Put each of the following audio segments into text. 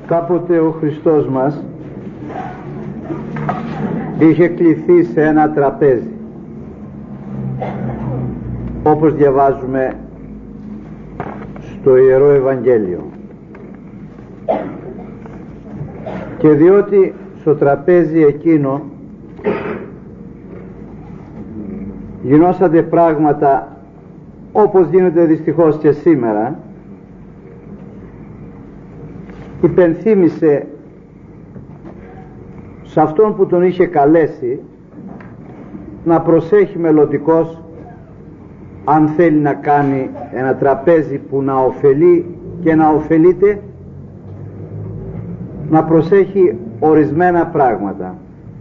Κάποτε ο Χριστός μας είχε κληθεί σε ένα τραπέζι, όπως διαβάζουμε στο Ιερό Ευαγγέλιο, και διότι στο τραπέζι εκείνο γινόσανται πράγματα όπως γίνονται δυστυχώς και σήμερα, υπενθύμησε σε αυτόν που τον είχε καλέσει να προσέχει μελλοντικώς, αν θέλει να κάνει ένα τραπέζι που να ωφελεί και να ωφελείται, να προσέχει ορισμένα πράγματα.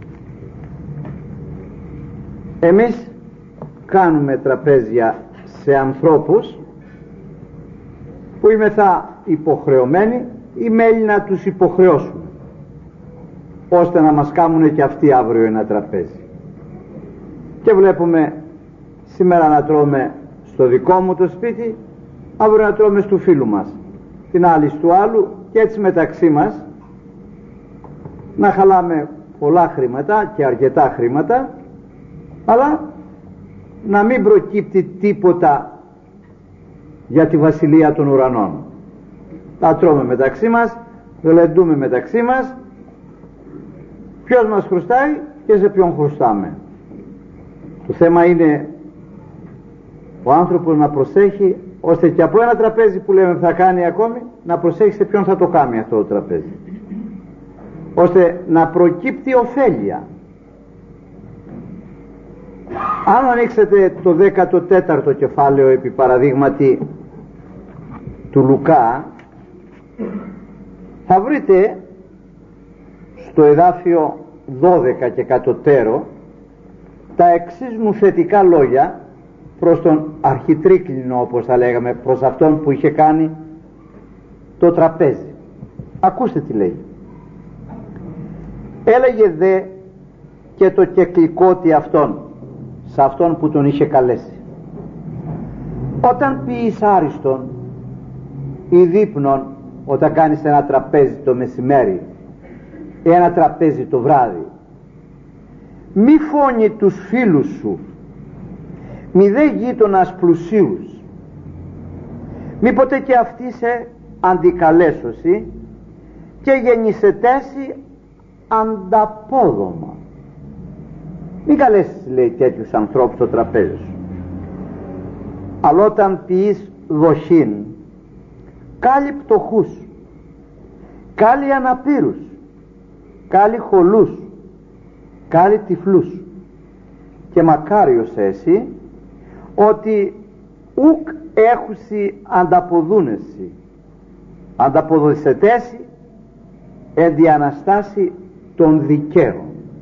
Εμείς κάνουμε τραπέζια σε ανθρώπους που είμεθα υποχρεωμένοι ή μέλη να τους υποχρεώσουμε, ώστε να μας κάνουν και αυτοί αύριο ένα τραπέζι. Και βλέπουμε σήμερα να τρώμε στο δικό μου το σπίτι, αύριο να τρώμε στο φίλου μας, την άλλη του άλλου, και έτσι μεταξύ μας να χαλάμε πολλά χρήματα και αρκετά χρήματα, αλλά να μην προκύπτει τίποτα για τη βασιλεία των ουρανών. Θα τρώμε μεταξύ μας, γλεντούμε μεταξύ μας, ποιος μας χρωστάει και σε ποιον χρωστάμε. Το θέμα είναι ο άνθρωπος να προσέχει, ώστε και από ένα τραπέζι που λέμε θα κάνει ακόμη, να προσέχει σε ποιον θα το κάνει αυτό το τραπέζι, ώστε να προκύπτει ωφέλεια. Αν ανοίξετε το 14ο κεφάλαιο επί παραδείγματι του Λουκά, θα βρείτε στο εδάφιο 12 και κατωτέρω τα εξής νουθετικά λόγια προς τον αρχιτρίκλινο, όπως θα λέγαμε, προς αυτόν που είχε κάνει το τραπέζι. Ακούστε τι λέει. Έλεγε δε και το κεκλικότη αυτόν, σε αυτόν που τον είχε καλέσει: όταν πεις άριστον ή δείπνον, όταν κάνεις ένα τραπέζι το μεσημέρι ή ένα τραπέζι το βράδυ, μη φώνει τους φίλους σου, μη δε γείτονας πλουσίους, μήποτε και αυτοί σε αντικαλέσωση και γεννησετέσει ανταπόδομα. Μην καλέσεις, λέει, τέτοιους ανθρώπους στο τραπέζι σου. Αλλά όταν πεις δοχήν, κάλει πτωχούς, κάλει αναπήρους, κάλει χολούς, κάλει τυφλούς, και μακάριος εσύ ότι ουκ έχουσι ανταποδούνεσι, ανταποδοσετέσει εν τη Αναστάση των δικαίων.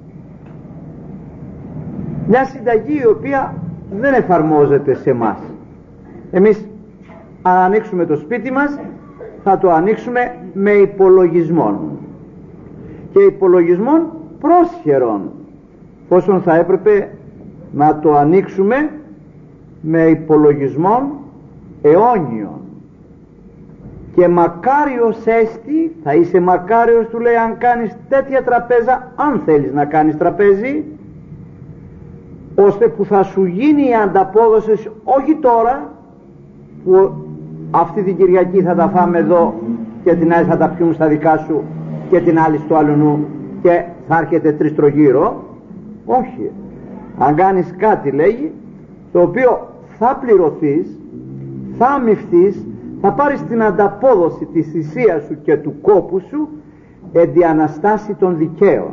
Μια συνταγή η οποία δεν εφαρμόζεται σε εμάς. Εμείς αν ανοίξουμε το σπίτι μας θα το ανοίξουμε με υπολογισμόν, και υπολογισμόν πρόσχερον, πόσον θα έπρεπε να το ανοίξουμε με υπολογισμόν αιώνιον. Και μακάριος έστι, θα είσαι μακάριος, του λέει, αν κάνεις τέτοια τραπέζα, αν θέλεις να κάνεις τραπέζι, ώστε που θα σου γίνει η ανταπόδοση, όχι τώρα που αυτή την Κυριακή θα τα φάμε εδώ και την άλλη θα τα πιούν στα δικά σου και την άλλη στο άλλο νου και θα έρχεται τριστρογύρο. Όχι, αν κάνεις κάτι, λέγει, το οποίο θα πληρωθείς, θα αμοιφθείς, θα πάρεις την ανταπόδοση της θυσίας σου και του κόπου σου εν τη Αναστάση των δικαίων.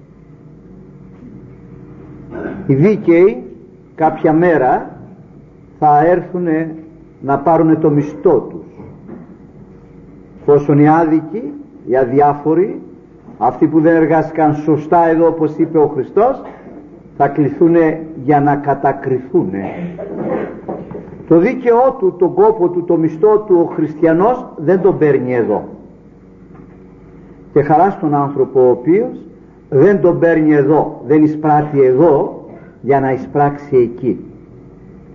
Οι δίκαιοι κάποια μέρα θα έρθουν να πάρουν το μισθό τους, πόσον οι άδικοι, οι αδιάφοροι, αυτοί που δεν εργάστηκαν σωστά εδώ, όπως είπε ο Χριστός, θα κληθούν για να κατακριθούν. Το δίκαιό του, τον κόπο του, το μισθό του, ο χριστιανός δεν τον παίρνει εδώ, και χαρά στον άνθρωπο ο οποίος δεν τον παίρνει εδώ, δεν εισπράττει εδώ για να εισπράξει εκεί.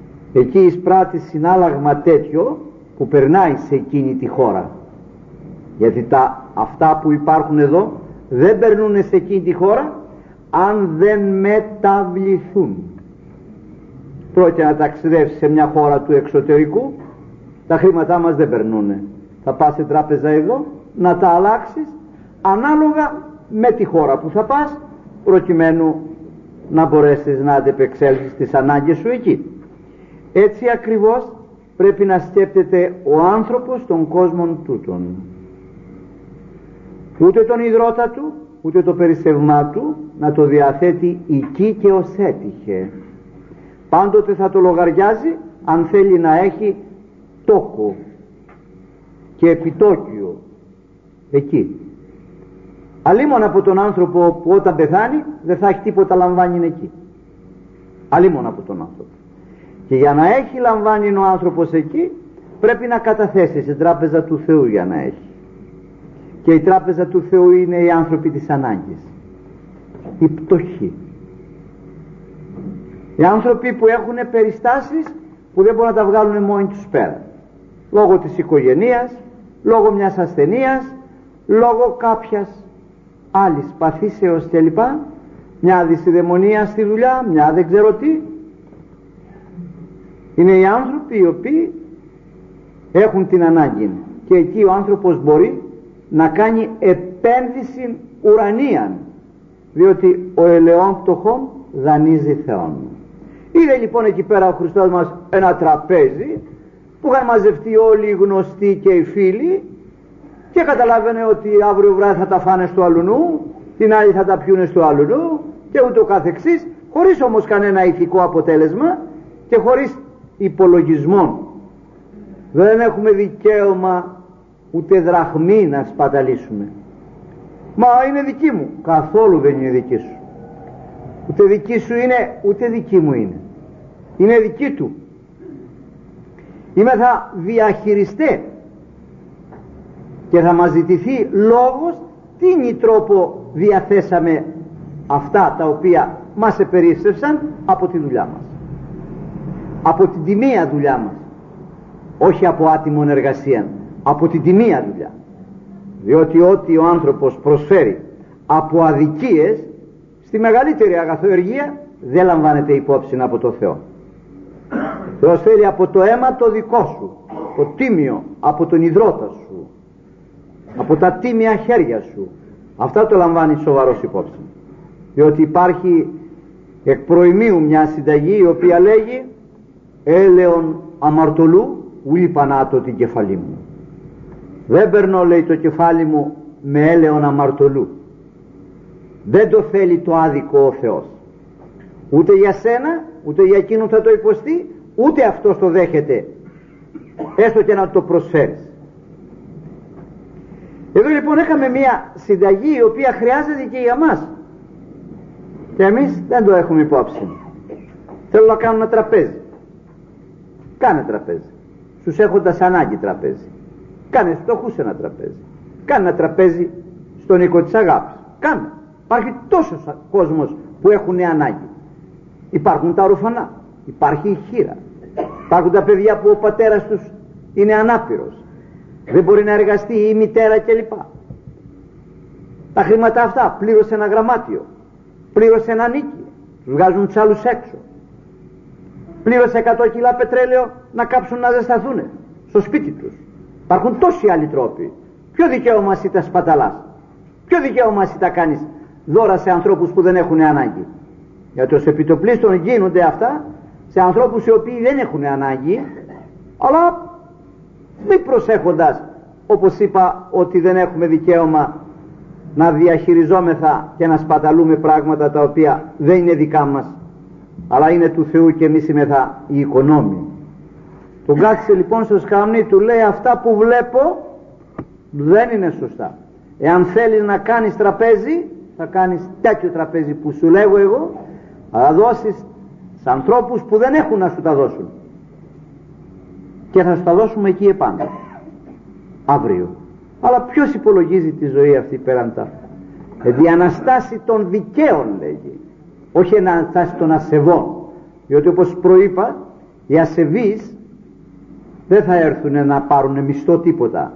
Εκεί εισπράττει συνάλλαγμα τέτοιο που περνάει σε εκείνη τη χώρα. Γιατί αυτά που υπάρχουν εδώ δεν περνούν σε εκείνη τη χώρα αν δεν μεταβληθούν. Πρόκειται να ταξιδεύσει σε μια χώρα του εξωτερικού, τα χρήματά μας δεν περνούν. Θα πας σε τράπεζα εδώ να τα αλλάξεις ανάλογα με τη χώρα που θα πας, προκειμένου να μπορέσεις να αντεπεξέλθεις τις ανάγκες σου εκεί. Έτσι ακριβώς πρέπει να σκέπτεται ο άνθρωπος των κόσμων τούτων. Ούτε τον υδρότα του, ούτε το περισσευμά του να το διαθέτει εκεί και ως έτυχε. Πάντοτε θα το λογαριάζει αν θέλει να έχει τόκο και επιτόκιο εκεί. Αλίμον από τον άνθρωπο που όταν πεθάνει δεν θα έχει τίποτα λαμβάνει εκεί. Αλίμον από τον άνθρωπο. Και για να έχει λαμβάνει ο άνθρωπος εκεί πρέπει να καταθέσει στην τράπεζα του Θεού για να έχει. Και η τράπεζα του Θεού είναι οι άνθρωποι της ανάγκης, η πτωχή, οι άνθρωποι που έχουν περιστάσεις που δεν μπορούν να τα βγάλουν μόνοι τους πέρα, λόγω της οικογενείας, λόγω μιας ασθενείας, λόγω κάποιας άλλης παθήσεως κλπ, μια δυσιδαιμονία στη δουλειά, μια δεν ξέρω τι. Είναι οι άνθρωποι οι οποίοι έχουν την ανάγκη, και εκεί ο άνθρωπος μπορεί να κάνει επένδυση ουρανίαν, διότι ο ελαιόν πτωχόν δανείζει Θεόν. Είδε λοιπόν εκεί πέρα ο Χριστός μας ένα τραπέζι που είχαν μαζευτεί όλοι οι γνωστοί και οι φίλοι, και καταλάβαινε ότι αύριο βράδυ θα τα φάνε στο αλουνού, την άλλη θα τα πιούνε στο αλουνού και ούτω καθεξής, χωρίς όμως κανένα ηθικό αποτέλεσμα και χωρίς υπολογισμό. Δεν έχουμε δικαίωμα ούτε δραχμή να σπαταλήσουμε. Μα είναι δική μου. Καθόλου δεν είναι δική σου. Ούτε δική σου είναι, ούτε δική μου είναι. Είναι δική του. Είμεθα διαχειριστέ και θα μας ζητηθεί λόγος τι τρόπο διαθέσαμε αυτά τα οποία μας επερίσσευσαν από τη δουλειά μας, από την τιμία δουλειά μας, όχι από άτιμον εργασία, από την τιμία δουλειά. Διότι ό,τι ο άνθρωπος προσφέρει από αδικίες, στη μεγαλύτερη αγαθοεργία δεν λαμβάνεται υπόψη από το Θεό. Θεός θέλει από το αίμα το δικό σου, το τίμιο, από τον υδρότα σου, από τα τίμια χέρια σου. Αυτά το λαμβάνει σοβαρός υπόψη. Διότι υπάρχει εκ προημίου μια συνταγή η οποία λέγει έλεον αμαρτωλού ουί πανάτω την κεφαλή μου. Δεν περνώ, λέει, το κεφάλι μου με έλεον αμαρτωλού. Δεν το θέλει το άδικο ο Θεός, ούτε για σένα ούτε για εκείνον θα το υποστεί, ούτε αυτός το δέχεται, έστω και να το προσφέρεις. Εδώ λοιπόν είχαμε μια συνταγή η οποία χρειάζεται και για μας και εμείς δεν το έχουμε υπόψη. Θέλω να κάνω ένα τραπέζι. Κάνε τραπέζι. Στους έχοντας ανάγκη τραπέζι. Κάνε φτωχούς ένα τραπέζι. Κάνε ένα τραπέζι στον οίκο της αγάπης. Κάνε. Υπάρχει τόσος κόσμος που έχουν ανάγκη. Υπάρχουν τα ορφανά, υπάρχει η χήρα, υπάρχουν τα παιδιά που ο πατέρας τους είναι ανάπηρος, δεν μπορεί να εργαστεί, η μητέρα κλπ. Τα χρήματα αυτά πλήρωσε ένα γραμμάτιο, πλήρωσε ένα νίκη, τους βγάζουν τους άλλους έξω, πλήρωσε 100 κιλά πετρέλαιο να κάψουν να ζεσταθούν στο σπίτι τους. Υπάρχουν τόσοι άλλοι τρόποι. Ποιο δικαίωμα εσύ τα σπαταλάς, ποιο δικαίωμα εσύ τα κάνεις δώρα σε ανθρώπους που δεν έχουν ανάγκη? Γιατί ως επιτοπλίστων γίνονται αυτά σε ανθρώπους οι οποίοι δεν έχουν ανάγκη, αλλά μη προσέχοντας, όπως είπα, ότι δεν έχουμε δικαίωμα να διαχειριζόμεθα και να σπαταλούμε πράγματα τα οποία δεν είναι δικά μας, αλλά είναι του Θεού και εμείς είμεθα οι οικονόμοι. Τον κάθισε λοιπόν στο σκαμνί, του λέει αυτά που βλέπω δεν είναι σωστά. Εάν θέλεις να κάνεις τραπέζι, θα κάνεις τέτοιο τραπέζι που σου λέγω εγώ, θα δώσεις σε ανθρώπους που δεν έχουν να σου τα δώσουν και θα σου τα δώσουμε εκεί επάνω αύριο. Αλλά ποιος υπολογίζει τη ζωή αυτή πέραν τα η αναστάση των δικαίων, λέγει, όχι η αναστάση των ασεβών, διότι όπως προείπα οι ασεβείς δεν θα έρθουν να πάρουν μισθό τίποτα,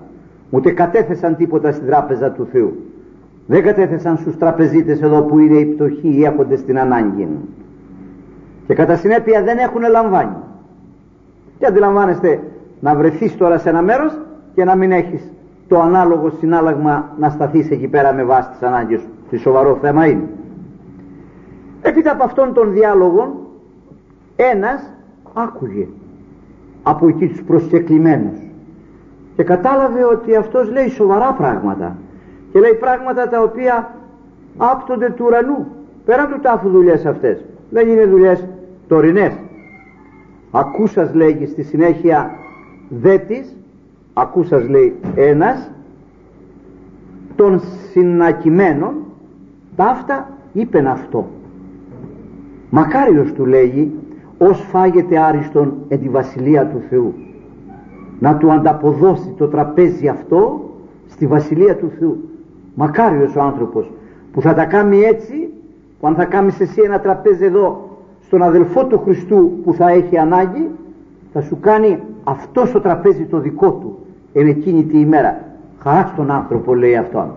ούτε κατέθεσαν τίποτα στην τράπεζα του Θεού. Δεν κατέθεσαν στους τραπεζίτες εδώ που είναι οι πτωχοί ή έχονται στην ανάγκη, και κατά συνέπεια δεν έχουν λαμβάνει. Και αντιλαμβάνεστε να βρεθείς τώρα σε ένα μέρος και να μην έχεις το ανάλογο συνάλλαγμα να σταθείς εκεί πέρα με βάση τις ανάγκες σου. Τι σοβαρό θέμα είναι. Έπειτα από αυτόν τον διάλογο, ένας άκουγε από εκεί τους προσκεκλημένους και κατάλαβε ότι αυτός λέει σοβαρά πράγματα, και λέει πράγματα τα οποία άπτονται του ουρανού, πέραν του τάφου δουλειές αυτές. Δεν είναι δουλειές τωρινές. Ακούσας, λέγει στη συνέχεια, δέτης, ακούσας, λέει, ένας των συνακημένων ταύτα είπεν αυτό. Μακάριος, του λέγει, ως φάγεται άριστον εν τη βασιλεία του Θεού, να του ανταποδώσει το τραπέζι αυτό στη βασιλεία του Θεού. Μακάριος ο άνθρωπος που θα τα κάνει έτσι, που αν θα κάνεις εσύ ένα τραπέζι εδώ στον αδελφό του Χριστού που θα έχει ανάγκη, θα σου κάνει αυτό το τραπέζι το δικό του εν εκείνη τη ημέρα. Χαρά στον άνθρωπο, λέει αυτόν.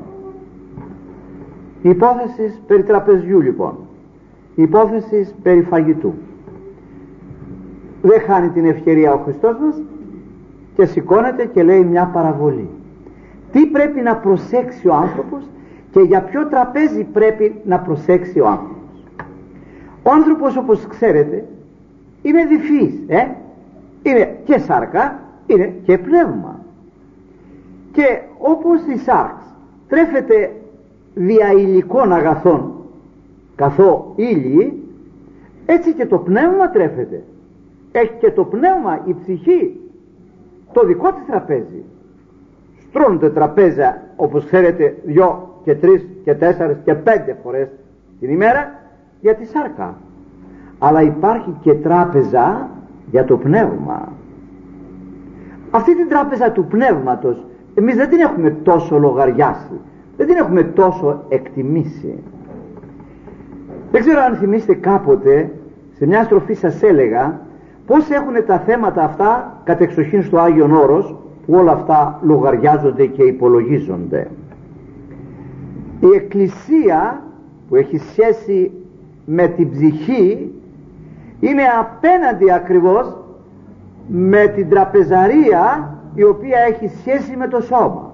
Η υπόθεση περί τραπεζιού, λοιπόν, η υπόθεση περί φαγητού. Δεν χάνει την ευκαιρία ο Χριστός μας και σηκώνεται και λέει μια παραβολή. Τι πρέπει να προσέξει ο άνθρωπος και για ποιο τραπέζι πρέπει να προσέξει ο άνθρωπος. Ο άνθρωπος, όπως ξέρετε, είναι διφύης, είναι και σάρκα, είναι και πνεύμα, και όπως η σάρξ τρέφεται δια υλικών αγαθών καθώ ήλιοι, έτσι και το πνεύμα τρέφεται. Έχει και το πνεύμα, η ψυχή, το δικό της τραπέζι. Στρώνονται τραπέζια, όπως ξέρετε, 2 και 3 και 4 και 5 φορές την ημέρα για τη σάρκα, αλλά υπάρχει και τράπεζα για το πνεύμα. Αυτή την τράπεζα του πνεύματος εμείς δεν την έχουμε τόσο λογαριάσει, δεν την έχουμε τόσο εκτιμήσει. Δεν ξέρω αν θυμίστε, κάποτε σε μια στροφή σας έλεγα πως έχουν τα θέματα αυτά κατεξοχήν στο Άγιον Όρος, που όλα αυτά λογαριάζονται και υπολογίζονται. Η Εκκλησία που έχει σχέση με την ψυχή είναι απέναντι ακριβώς με την τραπεζαρία η οποία έχει σχέση με το σώμα.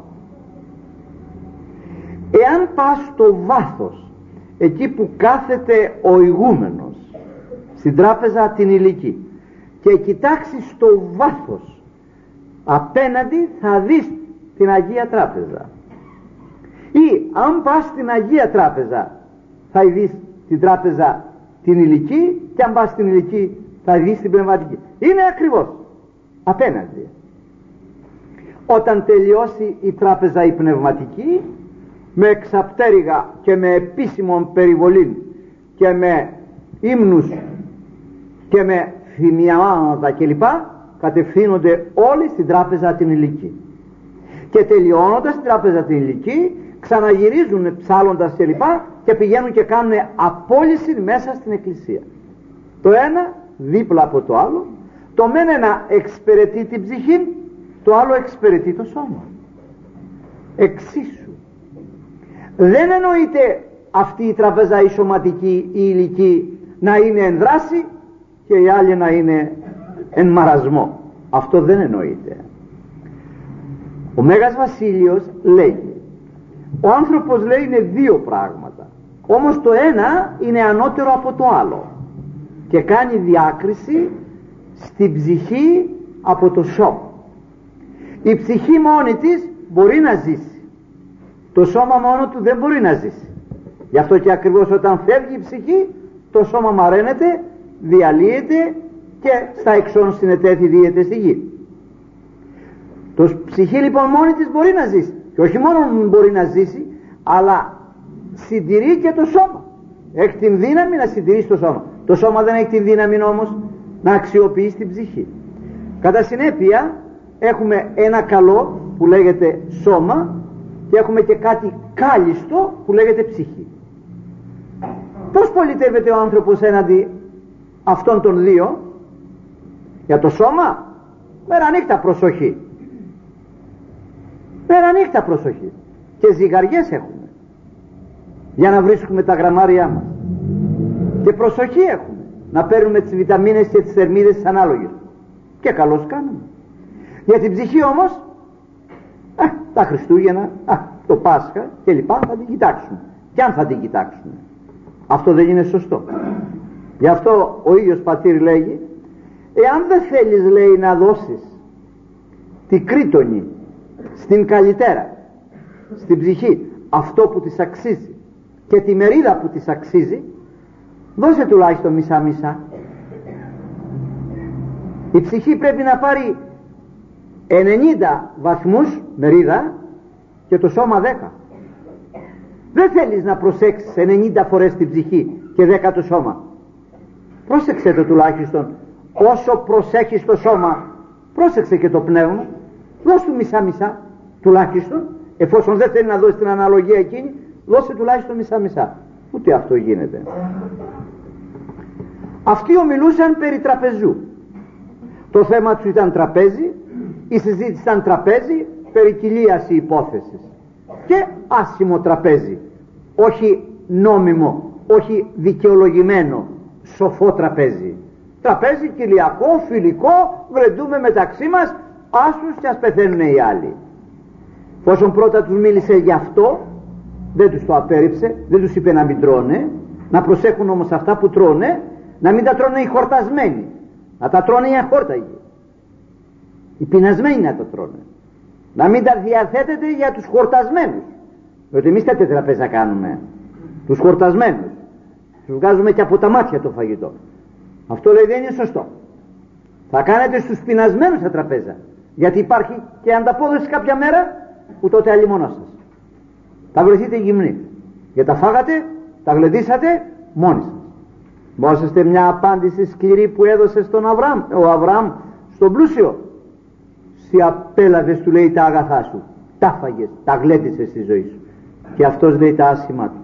Εάν πας στο βάθος, εκεί που κάθεται ο ηγούμενος στην τράπεζα την υλική, και κοιτάξεις στο βάθος απέναντι, θα δεις την Αγία Τράπεζα. Ή αν πας στην Αγία Τράπεζα θα δεις την τράπεζα την υλική, και αν πας στην υλική θα δεις την πνευματική. Είναι ακριβώς απέναντι. Όταν τελειώσει η τράπεζα η πνευματική, με εξαπτέρυγα και με επίσημον περιβολήν και με ύμνους και με θυμιάματα κλπ, κατευθύνονται όλοι στην τράπεζα την υλική, και τελειώνοντας την τράπεζα την υλική ξαναγυρίζουν ψάλλοντας κλπ και πηγαίνουν και κάνουν απόλυση μέσα στην Εκκλησία. Το ένα δίπλα από το άλλο, το μένα να εξυπηρετεί την ψυχή, το άλλο εξυπηρετεί το σώμα. Εξίσου. Δεν εννοείται αυτή η τραπεζά η σωματική, η υλική, να είναι εν δράση και η άλλη να είναι εν μαρασμό. Αυτό δεν εννοείται. Ο Μέγας Βασίλειος λέει, ο άνθρωπος, λέει, είναι δύο πράγματα, όμως το ένα είναι ανώτερο από το άλλο και κάνει διάκριση στην ψυχή από το σώμα. Η ψυχή μόνη της μπορεί να ζήσει, το σώμα μόνο του δεν μπορεί να ζήσει. Γι' αυτό και ακριβώς όταν φεύγει η ψυχή, το σώμα μαραίνεται, διαλύεται και στα εξών συνετέθη δίαιτε στη γη. Το ψυχή λοιπόν μόνη της μπορεί να ζήσει, και όχι μόνο μπορεί να ζήσει, αλλά συντηρεί και το σώμα. Έχει την δύναμη να συντηρήσει το σώμα. Το σώμα δεν έχει την δύναμη όμως να αξιοποιήσει την ψυχή. Κατά συνέπεια έχουμε ένα καλό που λέγεται σώμα και έχουμε και κάτι κάλλιστο που λέγεται ψυχή. Πώς πολιτεύεται ο άνθρωπος έναντι αυτών των δύο? Για το σώμα, μέρα νύχτα προσοχή. Πέρα νύχτα προσοχή, και ζυγαριές έχουμε για να βρίσκουμε τα γραμμάρια μας, και προσοχή έχουμε να παίρνουμε τις βιταμίνες και τις θερμίδες τις ανάλογες, και καλώς κάνουμε. Για την ψυχή όμως τα Χριστούγεννα, το Πάσχα και λοιπά θα την κοιτάξουμε, και αν θα την κοιτάξουμε, αυτό δεν είναι σωστό. Γι' αυτό ο ίδιος πατήρ λέγει, εάν δεν θέλεις, λέει, να δώσεις τη κρίτονη στην καλυτέρα, στην ψυχή, αυτό που της αξίζει και τη μερίδα που της αξίζει, δώσε τουλάχιστον μισά-μισά. Η ψυχή πρέπει να πάρει 90 βαθμούς μερίδα και το σώμα 10. Δεν θέλεις να προσέξεις 90 φορές την ψυχή και 10 το σώμα. Πρόσεξε το τουλάχιστον. Όσο προσέχεις το σώμα, πρόσεξε και το πνεύμα. Δώσ' του μισά-μισά τουλάχιστον. Εφόσον δεν θέλει να δώσει την αναλογία εκείνη, δώσε τουλάχιστον μισά-μισά. Ούτε αυτό γίνεται. Αυτοί ομιλούσαν περί τραπεζού. Το θέμα του ήταν τραπέζι, η συζήτηση ήταν τραπέζι, περί κοιλίαση υπόθεσης. Και άσχημο τραπέζι, όχι νόμιμο, όχι δικαιολογημένο, σοφό τραπέζι. Τραπέζι κοιλιακό, φιλικό, βρεντούμε μεταξύ μας, άσους και ας πεθαίνουν οι άλλοι. Πόσον πρώτα τους μίλησε γι' αυτό, δεν τους το απέρριψε, δεν τους είπε να μην τρώνε, να προσέχουν όμως αυτά που τρώνε, να μην τα τρώνε οι χορτασμένοι, να τα τρώνε οι αχόρταγοι, οι πεινασμένοι να τα τρώνε, να μην τα διαθέτετε για τους χορτασμένους, διότι εμείς τέτοια τραπέζα κάνουμε, τους χορτασμένους τους βγάζουμε και από τα μάτια το φαγητό. Αυτό, λέει, δεν είναι σωστό. Θα κάνετε στους πεινασμένους τα τραπέζα, γιατί υπάρχει και ανταπόδοση κάποια μέρα που τότε αλλημονό σας θα βρεθείτε γυμνοί, γιατί τα φάγατε, τα γλεντήσατε μόνοι σας. Μπορούσατε μια απάντηση σκληρή που έδωσε στον Αβραάμ, ο Αβραάμ στον πλούσιο, «Συ απέλαβες», του λέει, «τα αγαθά σου, τα φάγες, τα γλέντησες στη ζωή σου», και αυτός λέει τα άσχημά του.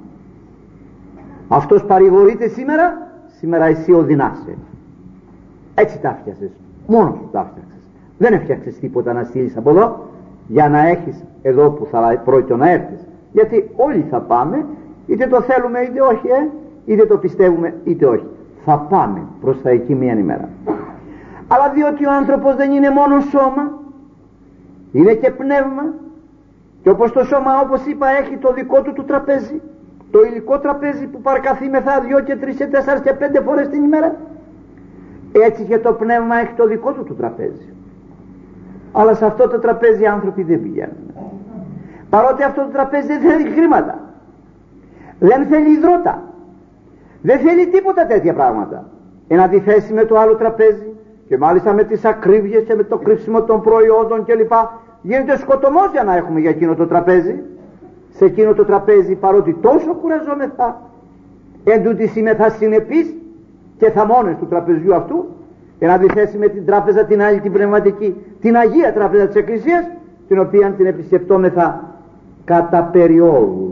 Αυτός παρηγορείται σήμερα, σήμερα εσύ οδυνάσαι. Έτσι τα φτιάσες, μόνος σου τα φτιάξες, δεν έφτιαξες τίποτα να στείλεις από εδώ για να έχεις εδώ που θα πρόκειται να έρθεις, γιατί όλοι θα πάμε, είτε το θέλουμε είτε όχι, είτε το πιστεύουμε είτε όχι, θα πάμε προς τα εκεί μια ημέρα. Αλλά διότι ο άνθρωπος δεν είναι μόνο σώμα, είναι και πνεύμα, και όπως το σώμα, όπως είπα, έχει το δικό του το τραπέζι, το υλικό τραπέζι που παρακαθήμεθα 2 και 3 και 4 και 5 φορές την ημέρα, έτσι και το πνεύμα έχει το δικό του το τραπέζι. Αλλά σε αυτό το τραπέζι οι άνθρωποι δεν πηγαίνουν, παρότι αυτό το τραπέζι δεν θέλει χρήματα, δεν θέλει υδρότα, δεν θέλει τίποτα τέτοια πράγματα, εν αντιθέσει με το άλλο τραπέζι, και μάλιστα με τις ακρίβειες και με το κρύψιμο των προϊόντων κλπ. Γίνεται σκοτωμός για να έχουμε για εκείνο το τραπέζι. Σε εκείνο το τραπέζι, παρότι τόσο κουραζόμεθα, εν τούτοις είμεθα συνεπείς και θαμώνες του τραπεζιού αυτού, εν αντιθέσει με την τράπεζα την άλλη, την πνευματική, την Αγία Τράπεζα της Εκκλησίας, την οποία την επισκεπτόμεθα κατά περιόδους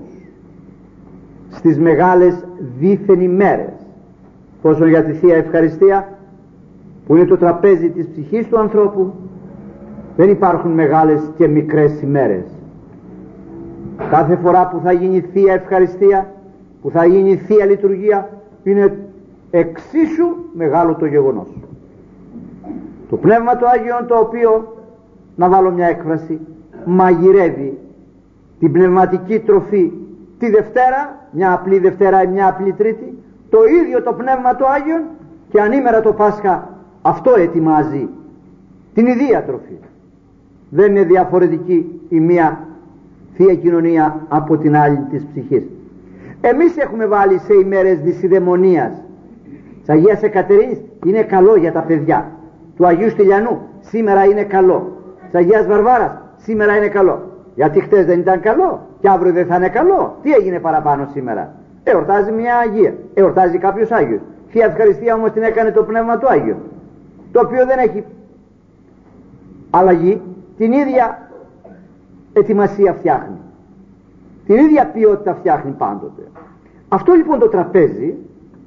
στις μεγάλες δίθεν ημέρες. Πόσο για τη Θεία Ευχαριστία, που είναι το τραπέζι της ψυχής του ανθρώπου, δεν υπάρχουν μεγάλες και μικρές ημέρες. Κάθε φορά που θα γίνει Θεία Ευχαριστία, που θα γίνει Θεία Λειτουργία, είναι εξίσου μεγάλο το γεγονός. Το Πνεύμα του Άγιον, το οποίο, να βάλω μια έκφραση, μαγειρεύει την πνευματική τροφή τη Δευτέρα, μια απλή Δευτέρα ή μια απλή Τρίτη, το ίδιο το Πνεύμα του Άγιον και ανήμερα το Πάσχα αυτό ετοιμάζει την ιδία τροφή. Δεν είναι διαφορετική η μία Θεία Κοινωνία από την άλλη της ψυχής. Εμείς έχουμε βάλει σε ημέρες δυσιδαιμονίας της Αγίας Εκατερίνης, είναι καλό για τα παιδιά, του Αγίου Στυλιανού σήμερα είναι καλό, της Αγίας Βαρβάρας σήμερα είναι καλό. Γιατί χτες δεν ήταν καλό και αύριο δεν θα είναι καλό? Τι έγινε παραπάνω σήμερα? Εορτάζει μια Αγία, εορτάζει κάποιος Άγιος. Θεία Ευχαριστία όμως την έκανε το Πνεύμα του Άγιο, το οποίο δεν έχει αλλαγή, την ίδια ετοιμασία φτιάχνει, την ίδια ποιότητα φτιάχνει πάντοτε. Αυτό λοιπόν το τραπέζι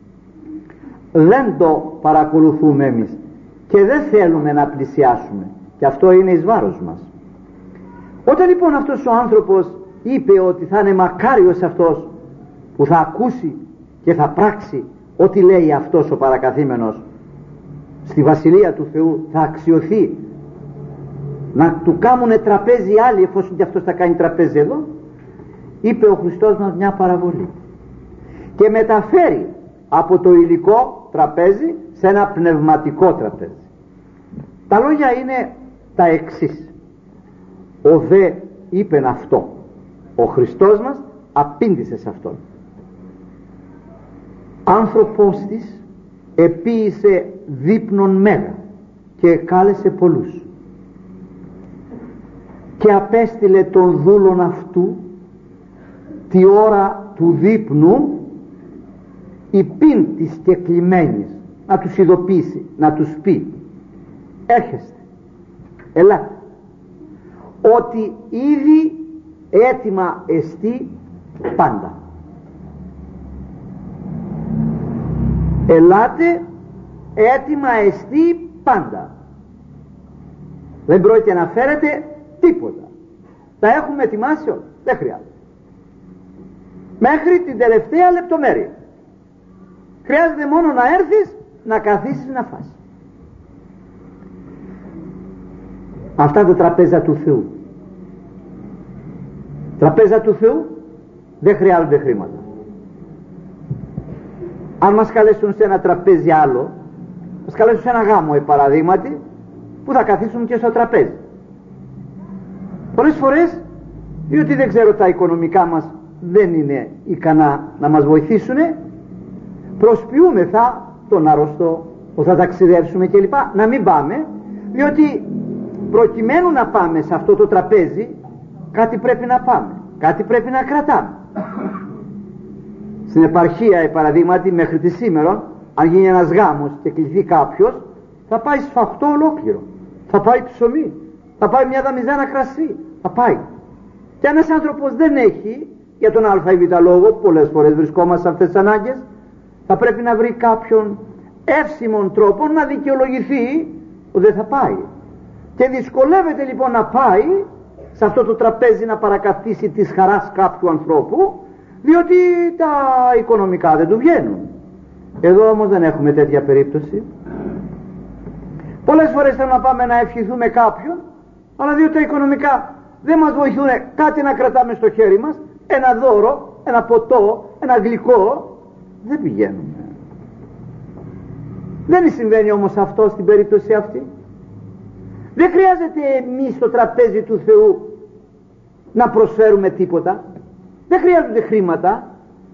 δεν το παρακολουθούμε εμείς και δεν θέλουμε να πλησιάσουμε, και αυτό είναι εις βάρος μας. Όταν λοιπόν αυτός ο άνθρωπος είπε ότι θα είναι μακάριος αυτός που θα ακούσει και θα πράξει ό,τι λέει αυτός ο παρακαθήμενος, στη Βασιλεία του Θεού θα αξιωθεί να του κάνουνε τραπέζι άλλοι, εφόσον και αυτός θα κάνει τραπέζι εδώ, είπε ο Χριστός μας μια παραβολή και μεταφέρει από το υλικό τραπέζι σε ένα πνευματικό τραπέζι. Τα λόγια είναι τα εξής: ο δε είπεν αυτό, ο Χριστός μας απήντησε σε αυτόν. Άνθρωπος της επίησε δείπνον μέγα και κάλεσε πολλούς και απέστειλε τον δούλον αυτού τη ώρα του δείπνου υπήν της κεκλημένης, να τους ειδοποιήσει, να τους πει: έρχεστε, ελάτε, ότι ήδη έτοιμα εστί πάντα. Ελάτε, έτοιμα εστί πάντα. Δεν πρόκειται να φέρετε τίποτα, τα έχουμε ετοιμάσει όλα, δεν χρειάζεται, μέχρι την τελευταία λεπτομέρεια. Χρειάζεται μόνο να έρθεις, να καθίσεις, να φας. Αυτά τα τραπέζα του Θεού. Τραπέζα του Θεού δεν χρειάζονται χρήματα. Αν μας καλέσουν σε ένα τραπέζι άλλο, μας καλέσουν σε ένα γάμο παραδείγματι, που θα καθίσουν και στο τραπέζι. Πολλές φορές, διότι δεν ξέρω, τα οικονομικά μας δεν είναι ικανά να μας βοηθήσουνε, προσποιούμεθα τον αρρώστο που θα ταξιδέψουμε κλπ. Να μην πάμε, διότι προκειμένου να πάμε σε αυτό το τραπέζι, κάτι πρέπει να πάμε, κάτι πρέπει να κρατάμε. Στην επαρχία παραδείγματι, μέχρι τη σήμερα, αν γίνει ένας γάμος και κληθεί κάποιος, θα πάει σφαχτό ολόκληρο, θα πάει ψωμί, θα πάει μια δαμιζάνα κρασί, θα πάει. Και αν ένας άνθρωπος δεν έχει, για τον α ή β λόγο, πολλές φορές βρισκόμαστε σε αυτές τις ανάγκες, θα πρέπει να βρει κάποιον εύσημον τρόπο να δικαιολογηθεί ότι δεν θα πάει. Και δυσκολεύεται λοιπόν να πάει σε αυτό το τραπέζι να παρακαθίσει της χαράς κάποιου ανθρώπου, διότι τα οικονομικά δεν του βγαίνουν. Εδώ όμως δεν έχουμε τέτοια περίπτωση. Πολλές φορές θέλουμε να πάμε να ευχηθούμε κάποιον, αλλά διότι τα οικονομικά δεν μας βοηθούν κάτι να κρατάμε στο χέρι μας, ένα δώρο, ένα ποτό, ένα γλυκό, δεν πηγαίνουμε. Δεν συμβαίνει όμως αυτό στην περίπτωση αυτή. Δεν χρειάζεται εμείς στο τραπέζι του Θεού να προσφέρουμε τίποτα. Δεν χρειάζονται χρήματα.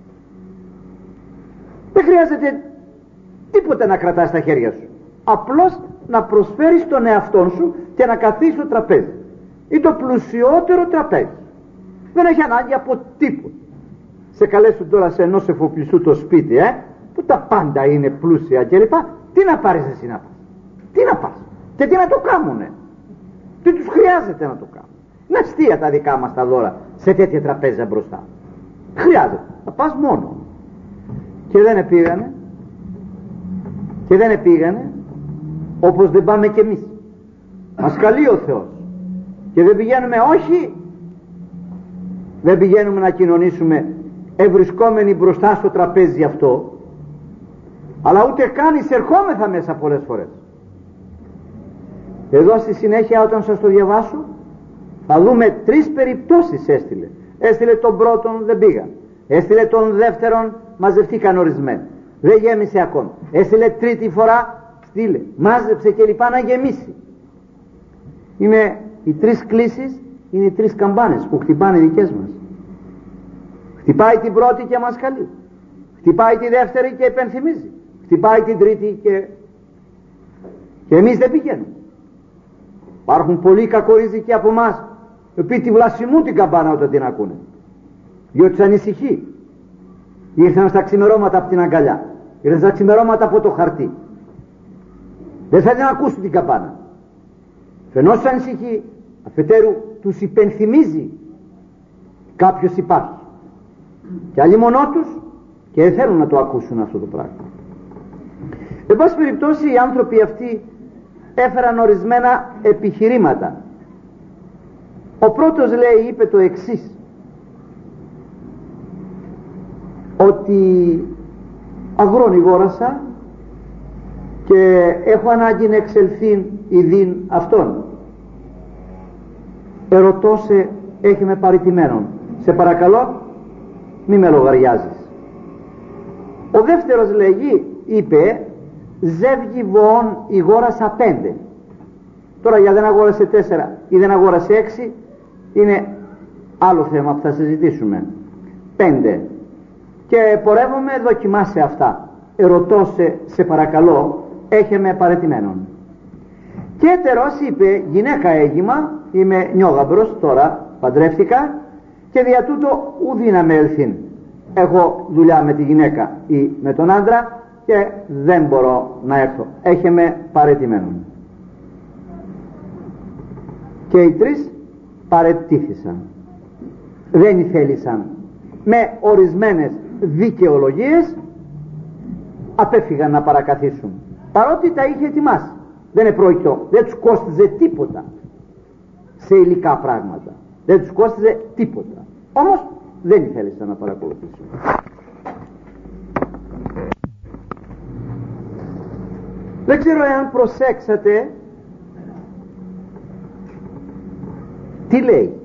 Δεν χρειάζεται τίποτα να κρατάς στα χέρια σου. Απλώς να προσφέρεις τον εαυτόν σου και να καθίσεις στο τραπέζι. Είναι το πλουσιότερο τραπέζι. Δεν έχει ανάγκη από τίποτα. Σε καλέσουν τώρα σε ενός εφοπλιστού το σπίτι, που τα πάντα είναι πλούσια κλπ. Τι να πάρεις εσύ να πας? Τι να πας? Και τι να το κάνουνε? Τι τους χρειάζεται να το κάνουν? Είναι αστεία τα δικά μας τα δώρα σε τέτοια τραπέζια μπροστά. Χρειάζεται. Θα πας μόνο. Και δεν επήγανε όπως δεν πάμε κι εμείς. Μας καλεί ο Θεός και δεν πηγαίνουμε, όχι, δεν πηγαίνουμε να κοινωνήσουμε ευρισκόμενοι μπροστά στο τραπέζι αυτό, αλλά ούτε καν εισερχόμεθα μέσα πολλές φορές. Εδώ στη συνέχεια, όταν σας το διαβάσω, θα δούμε 3 περιπτώσεις έστειλε. Έστειλε τον πρώτον, δεν πήγαν. Έστειλε τον δεύτερον, μαζευτήκαν ορισμένοι, δεν γέμισε ακόμα. Έστειλε τρίτη φορά, στείλε, μάζεψε και λοιπά να γεμίσει. Είναι οι 3 κλήσεις, είναι οι 3 καμπάνες που χτυπάνε οι δικές μας. Χτυπάει την πρώτη και μας καλεί, χτυπάει τη δεύτερη και υπενθυμίζει, χτυπάει την τρίτη και εμείς δεν πηγαίνουμε. Υπάρχουν πολλοί κακορίζικοι από εμάς, οι οποίοι τη βλασιμούν την καμπάνα όταν την ακούνε, διότι τους ανησυχεί. Ήρθαν στα ξημερώματα από την αγκαλιά, ήρθαν στα ξημερώματα από το χαρτί, δεν θέλουν να ακούσουν την καμπάνα. Φαινός τους ανησυχεί, αφετέρου τους υπενθυμίζει κάποιος υπάρχει, και άλλοι μονό τους και δεν θέλουν να το ακούσουν αυτό το πράγμα. Εν πάση περιπτώσει, οι άνθρωποι αυτοί έφεραν ορισμένα επιχειρήματα, Ο πρώτος λέει, είπε το εξής, ότι αγρόν ηγόρασα και έχω ανάγκη να εξελθήν ειδήν αυτόν. Ερωτώσε, έχει με παρητημένον, σε παρακαλώ μη με λογαριάζεις. Ο δεύτερος λέγει, είπε, ζεύγει βοών ηγόρασα 5. Τώρα για δεν αγόρασε 4 ή δεν αγόρασε 6 είναι άλλο θέμα που θα συζητήσουμε. 5. Και πορεύομαι, δοκιμάσε αυτά. Ερωτώσε, σε παρακαλώ, έχε με παρετημένον. Και έτερος είπε, γυναίκα έγιμα, είμαι νιόγαμπρος, τώρα παντρεύτηκα και δια τούτο ουδή να με ελθύν. Έχω δουλειά με τη γυναίκα ή με τον άντρα και δεν μπορώ να έρθω. Έχε με παρετημένον. Και οι τρεις παρετήθησαν. Δεν ήθελησαν. Με ορισμένες δικαιολογίες απέφυγαν να παρακαθίσουν. Παρότι τα είχε ετοιμάσει. Δεν επρόκειτο, δεν τους κόστιζε τίποτα σε υλικά πράγματα. Δεν τους κόστιζε τίποτα. Όμως δεν ήθελησαν να παρακολουθήσουν. Δεν ξέρω εάν προσέξατε τι λέει.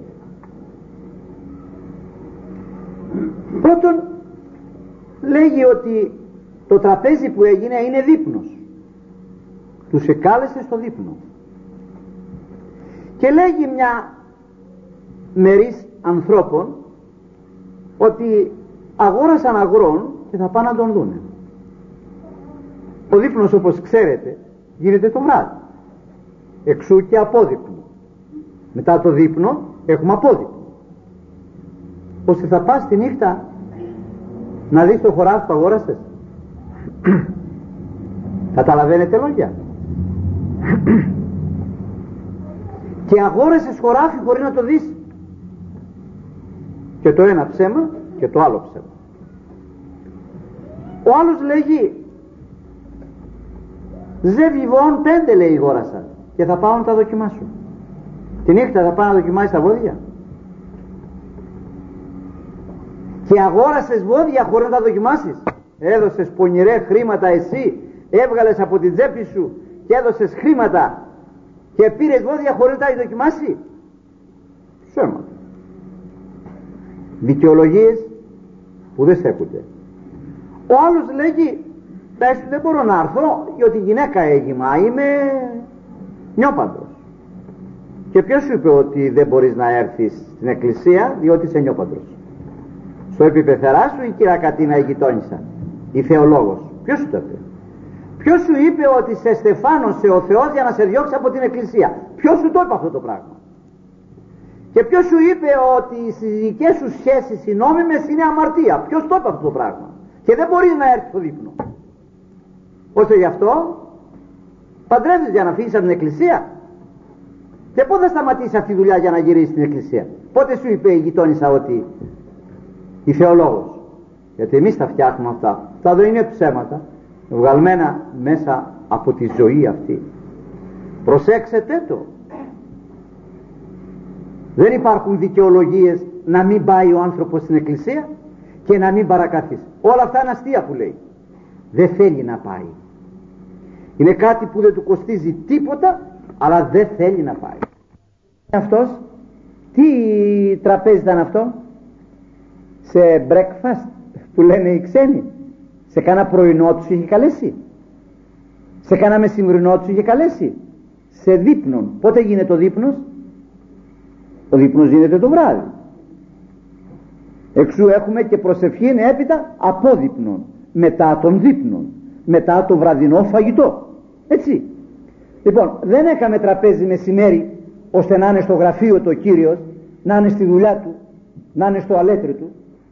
Πρώτον λέγει ότι το τραπέζι που έγινε είναι δείπνος. Τους εκάλεσε στο δείπνο. Και λέγει μια μερίς ανθρώπων ότι αγόρασαν αγρόν και θα πάνε να τον δούνε. Ο δείπνος, όπως ξέρετε, γίνεται το βράδυ. Εξού και απόδειπνο. Μετά το δείπνο έχουμε απόδειπνο. Ώστε θα πας τη νύχτα να δεις το χωράφι που αγόρασες. Καταλαβαίνετε λόγια. Και αγόρασες χωράφι χωρίς να το δεις. Και το ένα ψέμα και το άλλο ψέμα. Ο άλλος λέγει, ζεύγιβον 5 λέει αγόρασα και θα πάω να τα δοκιμάσω. Τη νύχτα θα πάω να δοκιμάσεις τα βόδια. Και αγόρασες βόδια χωρίς να τα δοκιμάσεις. Έδωσες πονηρέ χρήματα εσύ, έβγαλες από την τσέπη σου και έδωσες χρήματα και πήρες βόδια χωρίς να τα έχεις δοκιμάσει. Ψέματα. Δικαιολογίες που δεν στέκονται. Ο άλλος λέγει, δεν μπορώ να έρθω γιατί γυναίκα έγιμα, είμαι νιόπαντρος. Και ποιος σου είπε ότι δεν μπορείς να έρθεις στην εκκλησία διότι είσαι νιόπαντρος? Στο επιπεθερά σου η κυρία Κατίνα η γειτόνισσα, η θεολόγος? Ποιος σου το είπε? Ποιος σου είπε ότι σε στεφάνωσε ο Θεός για να σε διώξει από την εκκλησία? Ποιος σου το είπε αυτό το πράγμα? Και ποιος σου είπε ότι οι συζυγικές σου σχέσεις οι νόμιμες είναι αμαρτία? Ποιος το είπε αυτό το πράγμα? Και δεν μπορείς να έρθεις στο δείπνο. Ώστε γι' αυτό παντρεύεις για να φύγεις από την εκκλησία. Και πότε θα σταματήσει αυτή η δουλειά για να γυρίσεις στην εκκλησία? Πότε σου είπε η γειτόνισσα ότι η θεολόγος? Γιατί εμείς τα φτιάχνουμε αυτά. Αυτά δεν είναι ψέματα, βγαλμένα μέσα από τη ζωή αυτή. Προσέξτε το. Δεν υπάρχουν δικαιολογίες να μην πάει ο άνθρωπος στην εκκλησία και να μην παρακαθίσει. Όλα αυτά είναι αστεία που λέει. Δεν θέλει να πάει. Είναι κάτι που δεν του κοστίζει τίποτα, αλλά δεν θέλει να πάει. Αυτός, τι τραπέζι ήταν αυτό? Σε breakfast που λένε οι ξένοι? Σε κάνα πρωινό τους είχε καλέσει? Σε κάνα μεσημβρινό τους είχε καλέσει? Σε δείπνον. Πότε γίνεται ο δείπνος? Ο δείπνος γίνεται το βράδυ. Εξού έχουμε και προσευχή είναι έπειτα από δείπνον, μετά των δείπνων, μετά το βραδινό φαγητό. Έτσι. Λοιπόν, δεν έκαμε τραπέζι μεσημέρι ώστε να είναι στο γραφείο του ο Κύριος, να είναι στη δουλειά του, να είναι στο αλέτρι του.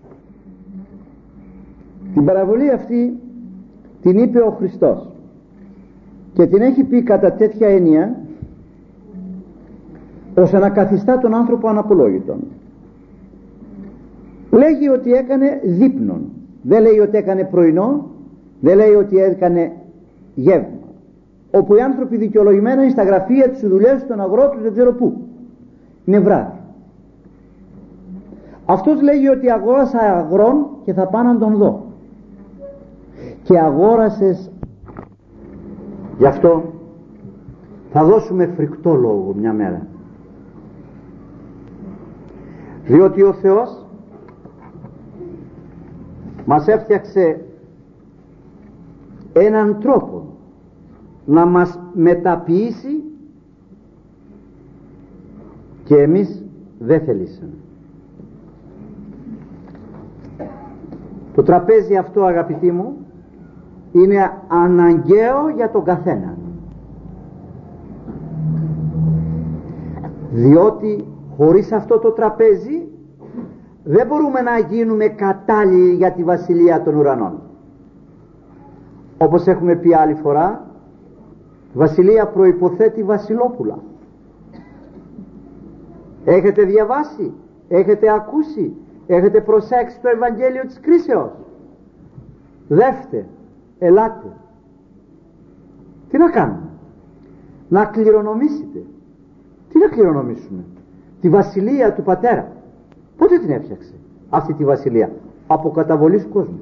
Την παραβολή αυτή την είπε ο Χριστός και την έχει πει κατά τέτοια έννοια ώστε να καθιστά τον άνθρωπο αναπολόγητον. Λέγει ότι έκανε δείπνον, δεν λέει ότι έκανε πρωινό, δεν λέει ότι έκανε γεύμα, όπου οι άνθρωποι δικαιολογημένα είναι στα γραφεία τους, δουλειές, στον αγρό τους, δεν ξέρω πού. Είναι βράδυ. Αυτός λέγει ότι αγόρασα αγρόν και θα πάω να τον δω. Και αγόρασες. Γι' αυτό θα δώσουμε φρικτό λόγο μια μέρα, διότι ο Θεός μας έφτιαξε έναν τρόπο να μας μεταποιήσει και εμείς δεν θελήσαμε. Το τραπέζι αυτό, αγαπητοί μου, είναι αναγκαίο για τον καθένα, διότι χωρίς αυτό το τραπέζι δεν μπορούμε να γίνουμε κατάλληλοι για τη βασιλεία των ουρανών. Όπως έχουμε πει άλλη φορά, βασιλεία προϋποθέτει βασιλόπουλα. Έχετε διαβάσει, έχετε ακούσει, έχετε προσέξει το Ευαγγέλιο της κρίσεως? Δεύτε, ελάτε. Τι να κάνουμε? Να κληρονομήσετε. Τι να κληρονομήσουμε? Τη βασιλεία του Πατέρα. Πότε την έφτιαξε αυτή τη βασιλεία? Από καταβολής κόσμου.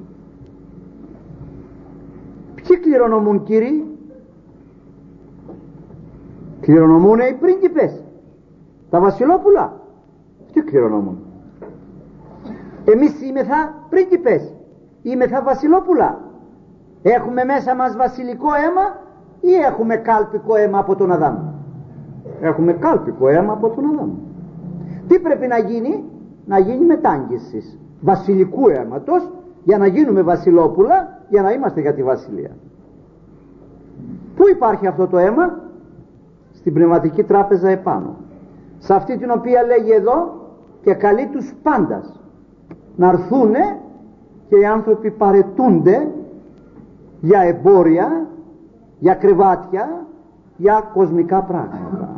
Ποιοι κληρονομούν, κύριοι? Κληρονομούν οι πρίγκιπες, τα βασιλόπουλα. Τι κληρονομούν? Εμείς είμεθα πρίγκιπες, είμεθα βασιλόπουλα. Έχουμε μέσα μας βασιλικό αίμα ή έχουμε κάλπικο αίμα από τον Αδάμ? Έχουμε κάλπικο αίμα από τον Αδάμ. Τι πρέπει να γίνει? Να γίνει μετάγγιση βασιλικού αίματος για να γίνουμε βασιλόπουλα, για να είμαστε για τη βασιλεία. Πού υπάρχει αυτό το αίμα? Στην πνευματική τράπεζα επάνω, σε αυτή την οποία λέγει εδώ και καλεί τους πάντας να έρθουνε, και οι άνθρωποι παρετούνται για εμπόρια, για κρεβάτια, για κοσμικά πράγματα.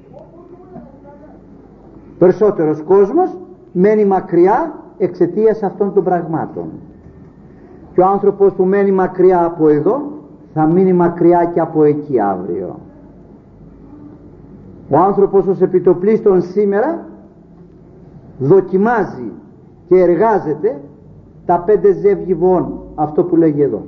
Περισσότερος κόσμος μένει μακριά εξαιτίας αυτών των πραγμάτων, και ο άνθρωπος που μένει μακριά από εδώ θα μείνει μακριά και από εκεί αύριο. Ο άνθρωπος ως επιτοπλίστων σήμερα δοκιμάζει και εργάζεται τα 5 ζεύγη βοών, αυτό που λέγει εδώ.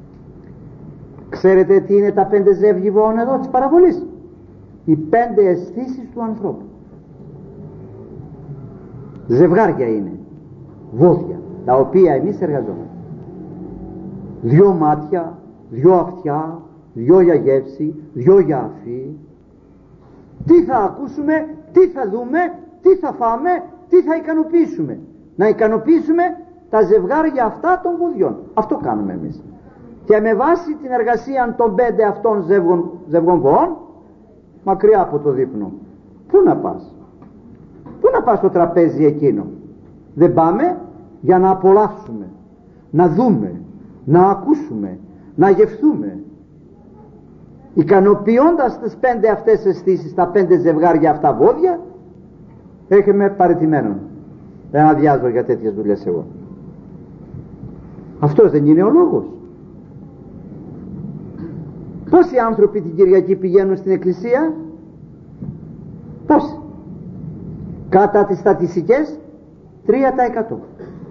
Ξέρετε τι είναι τα 5 ζεύγη βοών εδώ της παραβολής? Οι 5 αισθήσεις του ανθρώπου. Ζευγάρια είναι, βόδια, τα οποία εμείς εργαζόμαστε. 2 μάτια, 2 αυτιά, 2 για γεύση, 2 για αφή. Τι θα ακούσουμε, τι θα δούμε, τι θα φάμε, τι θα ικανοποιήσουμε? Να ικανοποιήσουμε τα ζευγάρια αυτά των βοδιών. Αυτό κάνουμε εμείς. Και με βάση την εργασία των 5 αυτών ζευγών βοών, μακριά από το δείπνο, πού να πας? Πού να πας στο τραπέζι εκείνο? Δεν πάμε για να απολαύσουμε, να δούμε, να ακούσουμε, να γευθούμε. Ικανοποιώντας τις 5 αυτές αισθήσεις, τα 5 ζευγάρια αυτά βόδια, έχετε παραιτημένον. Δεν αδειάζω για τέτοιες δουλειές εγώ. Αυτός δεν είναι ο λόγος? Πόσοι άνθρωποι την Κυριακή πηγαίνουν στην εκκλησία? Πόσοι? Κατά τις στατιστικές 3%.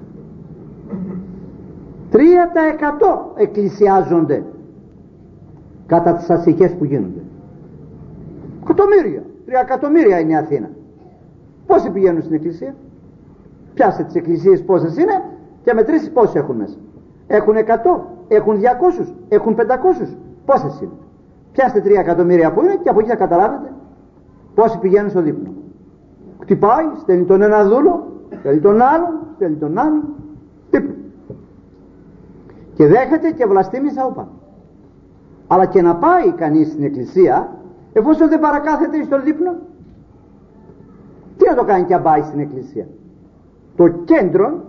3% εκκλησιάζονται κατά τις αστικές που γίνονται. Εκατομμύρια, 3 εκατομμύρια είναι η Αθήνα. Πόσοι πηγαίνουν στην εκκλησία? Πιάσε τις εκκλησίες πόσες είναι και μετρήσει πόσοι έχουν μέσα. Έχουν 100, έχουν 200, έχουν 500. Πόσες είναι? Πιάστε 3 εκατομμύρια που είναι και από εκεί θα καταλάβετε πόσοι πηγαίνουν στο δείπνο. Χτυπάει, στέλνει τον ένα δούλο, στέλνει τον άλλον, στέλνει τον άλλον, δείπνο. Και δέχεται και βλαστήμισα από πάνω. Αλλά και να πάει κανείς στην εκκλησία, εφόσον δεν παρακάθεται στον δείπνο, τι να το κάνει και να πάει στην εκκλησία? Το κέντρο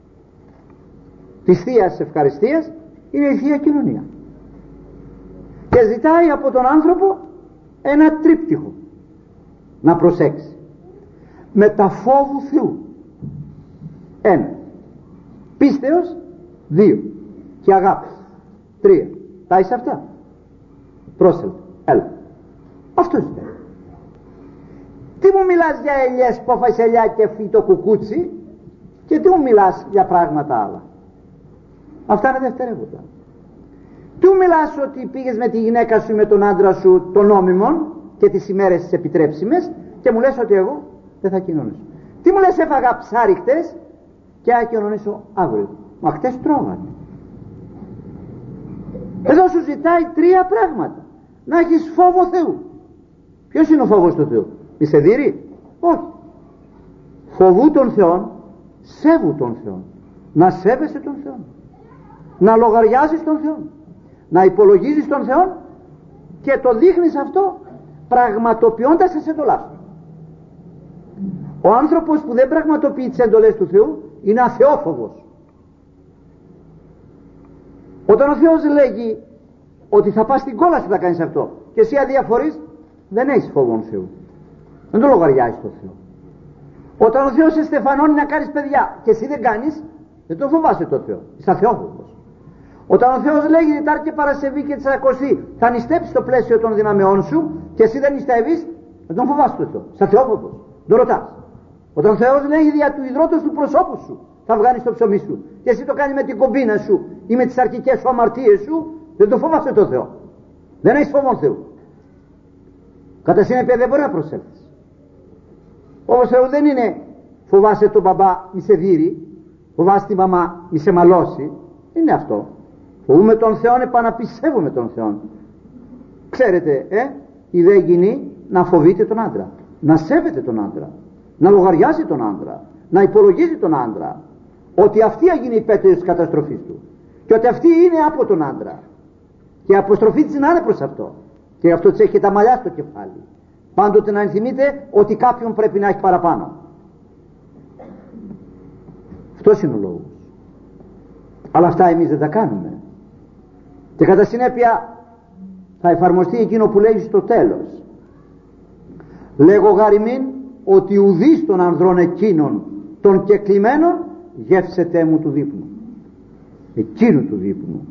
της Θείας Ευχαριστίας είναι η Θεία Κοινωνία, και ζητάει από τον άνθρωπο ένα τρίπτυχο να προσέξει με τα φόβου Θεού. 1. Πίστεως. 2. Και αγάπη. 3. Τα είσαι αυτά? Πρόσελτε, έλα. Αυτό ζητάει. Τι μου μιλάς για ελιές, πόφας ελιά και φύτο κουκούτσι? Και τι μου μιλάς για πράγματα άλλα? Αυτά είναι δευτερεύοντα. Τι μου μιλάς ότι πήγες με τη γυναίκα σου ή με τον άντρα σου των νόμιμων και τις ημέρες τις επιτρέψιμες και μου λες ότι εγώ δεν θα κοινωνήσω? Τι μου λες έφαγα ψάρι χτες και θα κοινωνήσω αύριο? Μα χτες τρώγανε. Εδώ σου ζητάει τρία πράγματα. Να έχεις φόβο Θεού. Ποιος είναι ο φόβος του Θεού? Είσαι δύρη? Όχι. Φοβού τον Θεό, σέβου τον Θεό. Να σέβεσαι τον Θεό, να λογαριάζεις τον Θεό, να υπολογίζεις τον Θεό και το δείχνεις αυτό πραγματοποιώντας τις εντολές του. Ο άνθρωπος που δεν πραγματοποιεί τις εντολές του Θεού είναι αθεόφοβος. Όταν ο Θεός λέγει ότι θα πας στην κόλαση θα κάνεις αυτό και εσύ αδιαφορείς, δεν έχεις φόβο Θεού, δεν το λογαριάζεις τον Θεό. Όταν ο Θεός σε στεφανώνει να κάνεις παιδιά και εσύ δεν κάνεις, δεν τον φοβάσαι τον Θεό, είσαι αθεόφοβος. Όταν ο Θεός λέγει Τετάρτη και Παρασκευή και Τεσσαρακοστή θα νηστέψεις στο πλαίσιο των δυναμεών σου και εσύ δεν νηστεύεις, δεν τον φοβάσαι τον Θεό, είσαι αθεόφοβος, τον ρωτάς. Όταν ο Θεός λέγει δια του υδρότος του προσώπου σου θα βγάλεις το ψωμί σου και εσύ το κάνεις με την κομπίνα σου ή με τις αρχικές σου αμαρτίες σου, δεν τον φοβάσαι τον Θεό, δεν έχεις φόβο Θεού. Κατά συνέπεια δεν μπορεί να προσέλθεις. Όμως Θεού δεν είναι φοβάσαι τον μπαμπά μη σε δείρει, φοβάσαι τη μαμά μη σε μαλώσει. Είναι αυτό. Φοβούμε τον Θεό, επαναπιστεύουμε τον Θεό. Ξέρετε, η δε γυνή να φοβείται τον άντρα, να σέβεται τον άντρα, να λογαριάζει τον άντρα, να υπολογίζει τον άντρα, ότι αυτή θα γίνει η πέτριος της καταστροφής του και ότι αυτή είναι από τον άντρα και η αποστροφή της να είναι προς αυτό και γι' αυτό της έχει και τα μαλλιά στο κεφάλι. Πάντοτε να ενθυμείτε ότι κάποιον πρέπει να έχει παραπάνω. Αυτός είναι ο λόγος. Αλλά αυτά εμείς δεν τα κάνουμε και κατά συνέπεια θα εφαρμοστεί εκείνο που λέγει στο τέλος. Λέγω γαριμήν ότι ουδείς των ανδρών εκείνων των κεκλημένων γεύσετε μου του δείπνου, εκείνου του δείπνου.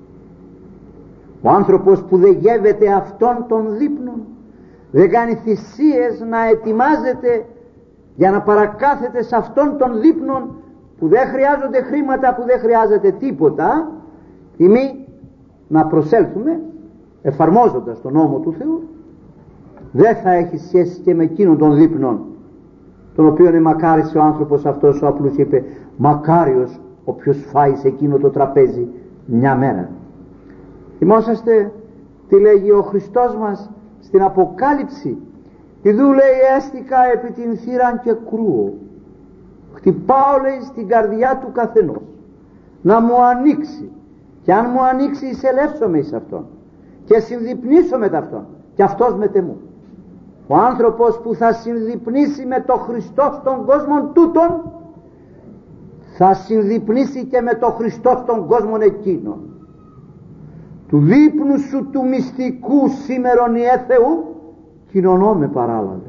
Ο άνθρωπος που δεν γεύεται αυτόν τον δείπνο, δεν κάνει θυσίες να ετοιμάζεται για να παρακάθεται σε αυτόν τον δείπνο που δεν χρειάζονται χρήματα, που δεν χρειάζεται τίποτα, ή μη να προσέλθουμε εφαρμόζοντας τον νόμο του Θεού, δεν θα έχει σχέση και με εκείνον τον δείπνο τον οποίο εμακάρισε ο άνθρωπος αυτός. Ο απλούς είπε μακάριος όποιος φάει σε εκείνο το τραπέζι μια μέρα. Θυμόσαστε τι λέγει ο Χριστός μας στην Αποκάλυψη? Ιδού λέει έστικα επί την θύραν και κρούω, χτυπάω λέει στην καρδιά του καθενός να μου ανοίξει και αν μου ανοίξει εισελεύσομαι εις αυτόν και συνδυπνήσω με αυτόν και αυτός με τεμού. Ο άνθρωπος που θα συνδυπνήσει με το Χριστό στον κόσμο τούτον θα συνδυπνήσει και με το Χριστό στον κόσμο εκείνον. Του δείπνου σου του μυστικού σήμερον Ιε Θεού κοινωνώ με παράλαβε.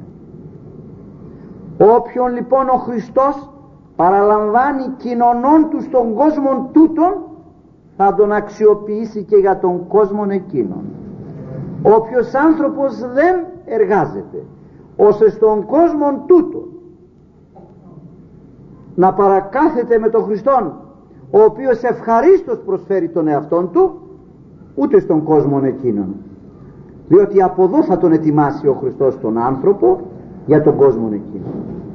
Όποιον λοιπόν ο Χριστός παραλαμβάνει κοινωνών του στον κόσμο τούτον θα τον αξιοποιήσει και για τον κόσμο εκείνον. Όποιος άνθρωπος δεν εργάζεται ώστε στον κόσμο τούτο να παρακάθεται με τον Χριστόν, ο οποίος ευχαρίστως προσφέρει τον εαυτόν του, ούτε στον κόσμο εκείνον, διότι από εδώ θα τον ετοιμάσει ο Χριστός τον άνθρωπο για τον κόσμο εκείνον.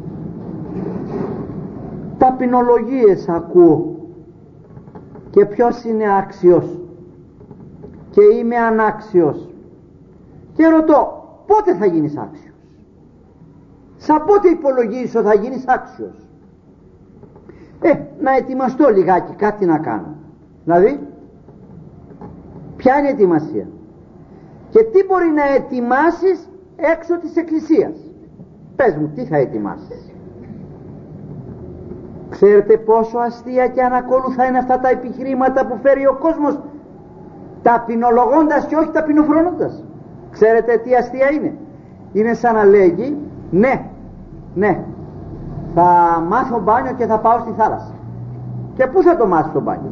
Ταπεινολογίες ακούω και ποιος είναι άξιος και είμαι ανάξιος και ρωτώ πότε θα γίνεις άξιος, σαν πότε υπολογίζεις ότι θα γίνεις άξιος? Να ετοιμαστώ λιγάκι, κάτι να κάνω. Δηλαδή ποια είναι η ετοιμασία και τι μπορεί να ετοιμάσεις έξω της εκκλησίας? Πες μου, τι θα ετοιμάσεις? Ξέρετε πόσο αστεία και ανακόλουθα είναι αυτά τα επιχειρήματα που φέρει ο κόσμος ταπεινολογώντας και όχι ταπεινοφρονώντας? Ξέρετε τι αστεία είναι? Είναι σαν να λέγει ναι θα μάθω μπάνιο και θα πάω στη θάλασσα. Και πού θα το μάθεις το μπάνιο?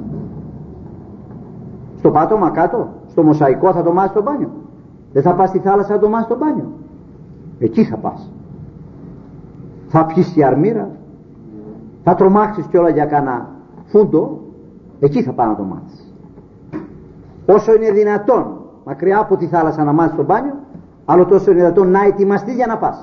Στο πάτωμα κάτω, στο μοσαϊκό θα το μάθεις το μπάνιο? Δεν θα πας στη θάλασσα να το μάθεις το μπάνιο? Εκεί θα πας. Θα πιεις τη αρμύρα, Θα τρομάξεις κιόλα για κάνα φούντο, εκεί θα πάει να το μάθεις. Όσο είναι δυνατόν μακριά από τη θάλασσα να μάθεις το μπάνιο, άλλο τόσο είναι δυνατόν να ετοιμαστείς για να πας.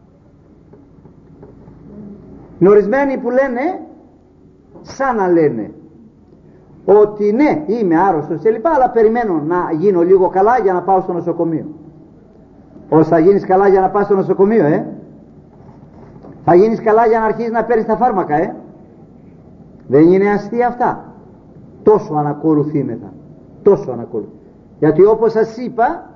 Είναι ορισμένοι που λένε, σαν να λένε ότι ναι, είμαι άρρωστος και λοιπά, αλλά περιμένω να γίνω λίγο καλά για να πάω στο νοσοκομείο. Όσο θα γίνεις καλά για να πας στο νοσοκομείο, θα γίνεις καλά για να αρχίσεις να παίρνεις τα φάρμακα, δεν είναι αστεία αυτά. Τόσο ανακολουθήμεθα, τόσο ανακολουθεί. Γιατί όπως σας είπα,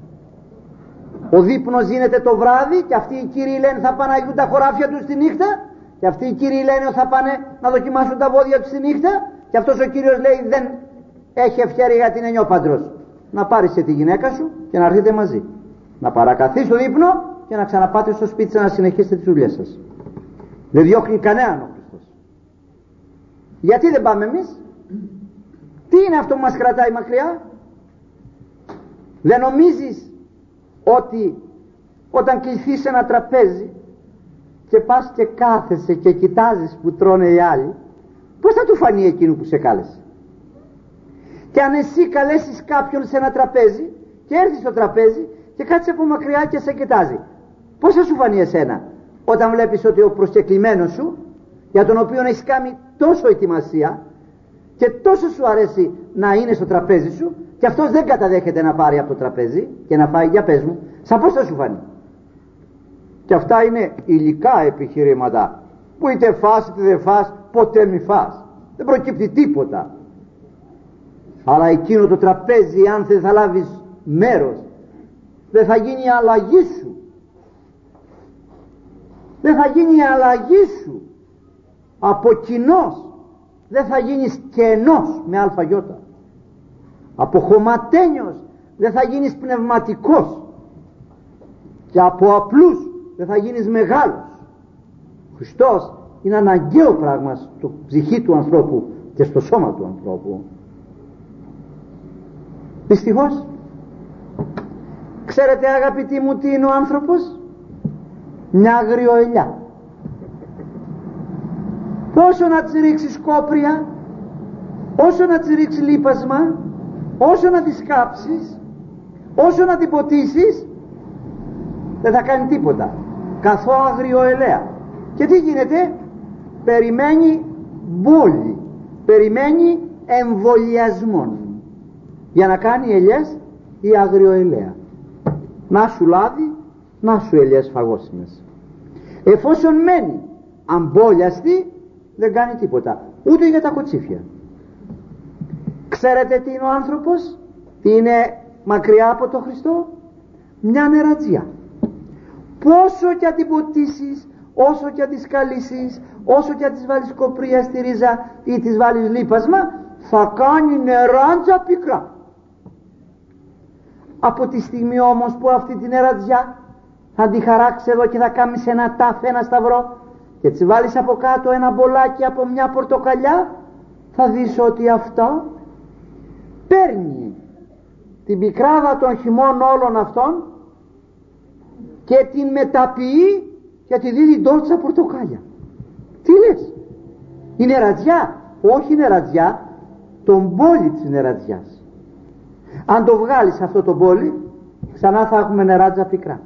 ο δείπνος γίνεται το βράδυ και αυτοί οι κύριοι λένε θα πάνε να γίνουν τα χωράφια τους τη νύχτα, και αυτοί οι κύριοι λένε θα πάνε να δοκιμάσουν τα βόδια τους τη νύχτα, και αυτός ο κύριος λέει δεν έχει ευχαίρεια γιατί είναι νιόπαντρος. Να πάρεις τη γυναίκα σου και να έρθετε μαζί, να παρακαθείς στο δείπνο και να ξαναπάτε στο σπίτι σας να συνεχίσετε τις δουλειές σας. Δεν διώχνει κανέναν ο Χριστός. Γιατί δεν πάμε εμείς? Τι είναι αυτό που μας κρατάει μακριά? Δεν νομίζεις ότι όταν κληθείς σε ένα τραπέζι και πας και κάθεσαι και κοιτάζεις που τρώνε οι άλλοι, πώς θα του φανεί εκείνο που σε κάλεσε? Και αν εσύ καλέσεις κάποιον σε ένα τραπέζι και έρθεις στο τραπέζι και κάτσεις από μακριά και σε κοιτάζει, πώς θα σου φανεί εσένα όταν βλέπεις ότι ο προσκεκλημένος σου, για τον οποίο έχεις κάνει τόσο ετοιμασία και τόσο σου αρέσει να είναι στο τραπέζι σου, και αυτός δεν καταδέχεται να πάρει από το τραπέζι και να φάει? Για πες μου, σαν πώς θα σου φανεί? Και αυτά είναι υλικά επιχειρήματα που είτε φας είτε δεν φας, ποτέ μη φας, δεν προκύπτει τίποτα. Αλλά εκείνο το τραπέζι, αν δεν θα λάβεις μέρος, δεν θα γίνει η αλλαγή σου, δεν θα γίνει η αλλαγή σου από κοινός, δεν θα γίνεις κενός με αλφαγιώτα, από χωματένιος δεν θα γίνεις πνευματικός, και από απλούς δεν θα γίνεις μεγάλος. Ο Χριστός είναι αναγκαίο πράγμα στο ψυχή του ανθρώπου και στο σώμα του ανθρώπου. Δυστυχώς, ξέρετε αγαπητοί μου τι είναι ο άνθρωπος? Μια αγριοελιά. Όσο να της ρίξεις κόπρια, όσο να της ρίξεις λίπασμα, όσο να της κάψεις, όσο να την ποτίσεις, δεν θα κάνει τίποτα. Καθό αγριοελαία. Και τι γίνεται? Περιμένει μπόλι, περιμένει εμβολιασμόν για να κάνει ελιές η αγριοελαία. Να σου λάδι, να σου ελιές φαγώσιμες. Εφόσον μένει αμπόλιαστη, δεν κάνει τίποτα, ούτε για τα κοτσίφια. Ξέρετε τι είναι ο άνθρωπος? Τι είναι μακριά από τον Χριστό? Μια νερατζιά. Πόσο και αν την ποτίσεις, όσο και αν τη σκαλίσεις, όσο και αν της βάλεις κοπρία στη ρίζα ή της βάλεις λίπασμα, θα κάνει νεράντζα πικρά. Από τη στιγμή όμως που αυτή την νερατζιά θα τη χαράξει εδώ και θα κάνεις ένα τάφ, ένα σταυρό, και της βάλεις από κάτω ένα μπολάκι από μια πορτοκαλιά, θα δεις ότι αυτό παίρνει την πικράδα των χυμών όλων αυτών και την μεταποιεί και τη δίνει ντόλτσα πορτοκάλια. Τι λες? Η νερατζιά? Όχι η νερατζιά, τον μπόλι της νερατζιάς. Αν το βγάλεις αυτό το μπόλι, ξανά θα έχουμε νεράτζα πικρά.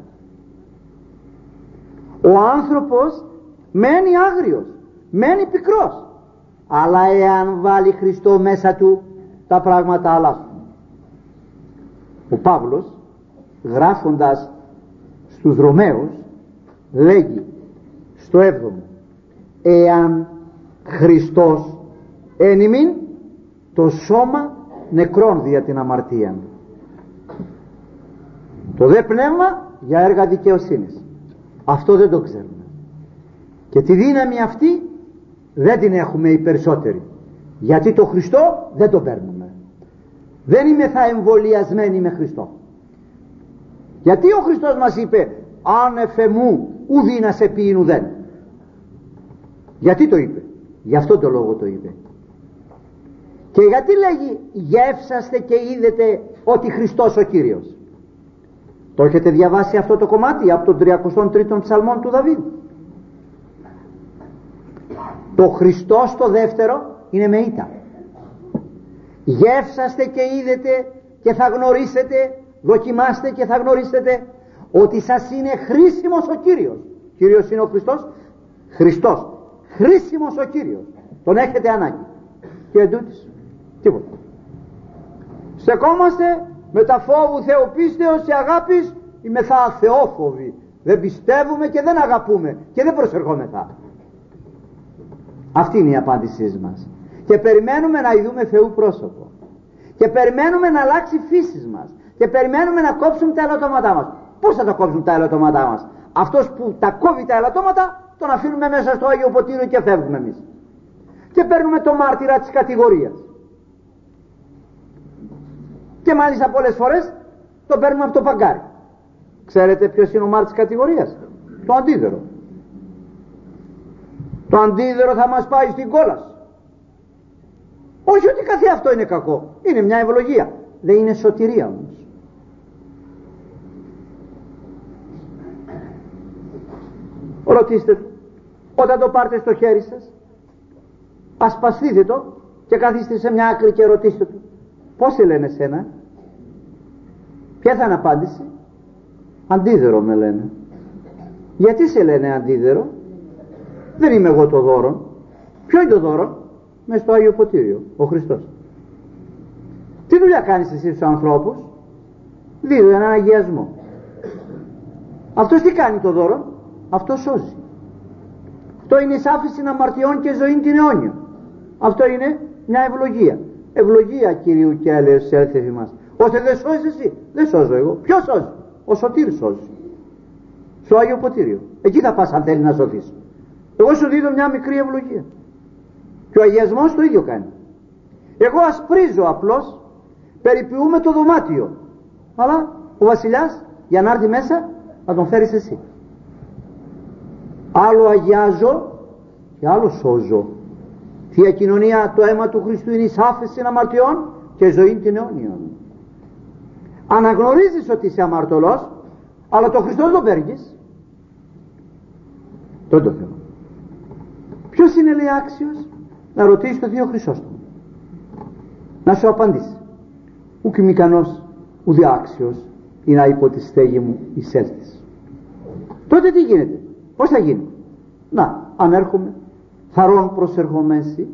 Ο άνθρωπος μένει άγριος, μένει πικρός, αλλά εάν βάλει Χριστό μέσα του, τα πράγματα αλλάζουν. Ο Παύλος, γράφοντας στους Ρωμαίους, λέγει στο 7ο, εάν Χριστός εν ημίν, το σώμα νεκρόν δια την αμαρτία, το δε πνεύμα για έργα δικαιοσύνης. Αυτό δεν το ξέρουμε, και τη δύναμη αυτή δεν την έχουμε οι περισσότεροι, γιατί το Χριστό δεν το παίρνουμε. Δεν είμαι θα εμβολιασμένοι με Χριστό, γιατί ο Χριστός μας είπε άνεφε μου ουδή να σε ποιήν ουδέν. Γιατί το είπε? Γι' αυτό το λόγο το είπε. Και γιατί λέγει γεύσαστε και είδετε ότι Χριστός ο Κύριος? Το έχετε διαβάσει αυτό το κομμάτι από τον 33ο ψαλμόν του Δαβίδ? Το Χριστός το δεύτερο είναι με ήττα. Γεύσαστε και είδετε και θα γνωρίσετε, δοκιμάστε και θα γνωρίσετε ότι σας είναι χρήσιμος ο Κύριος. Κύριος είναι ο Χριστός. Χριστός, χρήσιμος ο Κύριος, τον έχετε ανάγκη. Και εντούτοις τίποτα. Στεκόμαστε με τα φόβου θεοπίστεως και αγάπης ή μεθά θεόφοβοι. Δεν πιστεύουμε και δεν αγαπούμε και δεν προσερχόμεθα. Αυτή είναι η απάντησή μας. Και περιμένουμε να ειδούμε Θεού πρόσωπο. Και περιμένουμε να αλλάξει η φύση μας. Και περιμένουμε να κόψουν τα ελαττώματά μας. Πώς θα τα κόψουν τα ελαττώματά μας? Αυτός που τα κόβει τα ελαττώματα τον αφήνουμε μέσα στο Άγιο Ποτήριο και φεύγουμε εμείς. Και παίρνουμε το μάρτυρα της κατηγορίας. Και μάλιστα πολλές φορές το παίρνουμε από το παγκάρι. Ξέρετε ποιος είναι ο μάρτυρας της κατηγορίας? Το αντίδωρο. Το αντίδωρο θα μας πάει στην κόλαση. Όχι ότι καθ' αυτό είναι κακό, είναι μια ευλογία, δεν είναι σωτηρία όμως. Ρωτήστε του, όταν το πάρτε στο χέρι σας, ασπαστείτε το και καθίστε σε μια άκρη και ρωτήστε του, πώς σε λένε εσένα? Ποια θα είναι απάντηση? Αντίδωρο με λένε. Γιατί σε λένε αντίδωρο? Δεν είμαι εγώ το δώρο. Ποιο είναι το δώρο? Μες στο Άγιο Ποτήριο, ο Χριστός. Τι δουλειά κάνεις εσύ στους ανθρώπους? Δίδω έναν αγιασμό. Αυτός τι κάνει το δώρο? Αυτό σώζει. Αυτό είναι σάφιση αμαρτιών και ζωή την αιώνια. Αυτό είναι μια ευλογία. Ευλογία Κυρίου και έλεος έρθει επί μας. Ώστε δεν σώζεις εσύ, δεν σώζω εγώ. Ποιος σώζει? Ο σωτήρης σώζει. Στο Άγιο Ποτήριο. Εκεί θα πας αν θέλει να σωθείς. Εγώ σου δίδω μια μικρή ευλογία. Και ο αγιασμός το ίδιο κάνει. Εγώ ασπρίζω απλώς, περιποιούμε το δωμάτιο. Αλλά ο βασιλιάς για να έρθει μέσα θα τον φέρεις εσύ. Άλλο αγιάζω και άλλο σώζω. Θεία Κοινωνία, το αίμα του Χριστού είναι η σάφιση αμαρτιών και ζωή την αιώνιον. Αναγνωρίζεις ότι είσαι αμαρτωλός, αλλά το Χριστό δεν το παίρνεις. Τότε το θέμα. Ποιος είναι λέει άξιος να ρωτήσει το Θείο Χρυσόστομο να σου απαντήσει? Ουκ είμαι ικανός ουδε άξιος ή να υπό τη στέγη μου εισέλθεις. Τότε τι γίνεται? Πώς θα γίνει? Να, αν έρχομαι θαρών προσερχομέσει,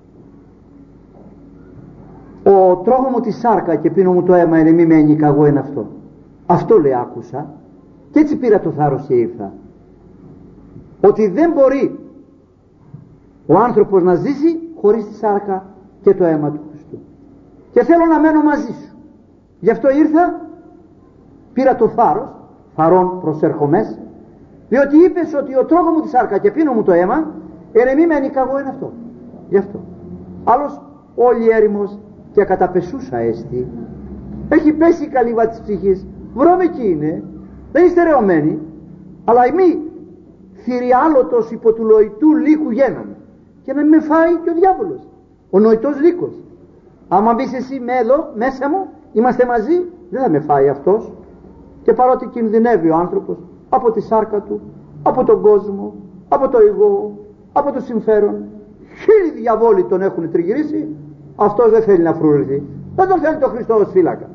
ο τρώγω μου τη σάρκα και πίνω μου το αίμα, είναι μη με ενικαγώ είναι αυτό. Αυτό λέει άκουσα και έτσι πήρα το θάρρος και ήρθα. Ότι δεν μπορεί ο άνθρωπος να ζήσει χωρίς τη σάρκα και το αίμα του Χριστού. Και θέλω να μένω μαζί σου. Γι' αυτό ήρθα, πήρα το θάρρος, θαρών προσερχομές, διότι είπες ότι ο τρώγω μου τη σάρκα και πίνω μου το αίμα, μη με ενικαγώ είναι αυτό. Γι' αυτό. Άλλος όλη έρημος και καταπεσούσα έστη. Έχει πέσει η καλύβα της ψυχής. Βρώμικη είναι, δεν είναι στερεωμένη, αλλά μη θηριάλωτος υπό του λοητού λύκου γένομαι. Και να μην με φάει και ο διάβολος, ο νοητός λύκος. Άμα μπεις εσύ με εδώ μέσα μου, είμαστε μαζί, δεν θα με φάει αυτός. Και παρότι κινδυνεύει ο άνθρωπος από τη σάρκα του, από τον κόσμο, από το εγώ, από το συμφέρον, χίλιοι διαβόλοι τον έχουν τριγυρίσει, αυτός δεν θέλει να φρουρηθεί. Δεν τον θέλει το Χριστό ως φύλακα.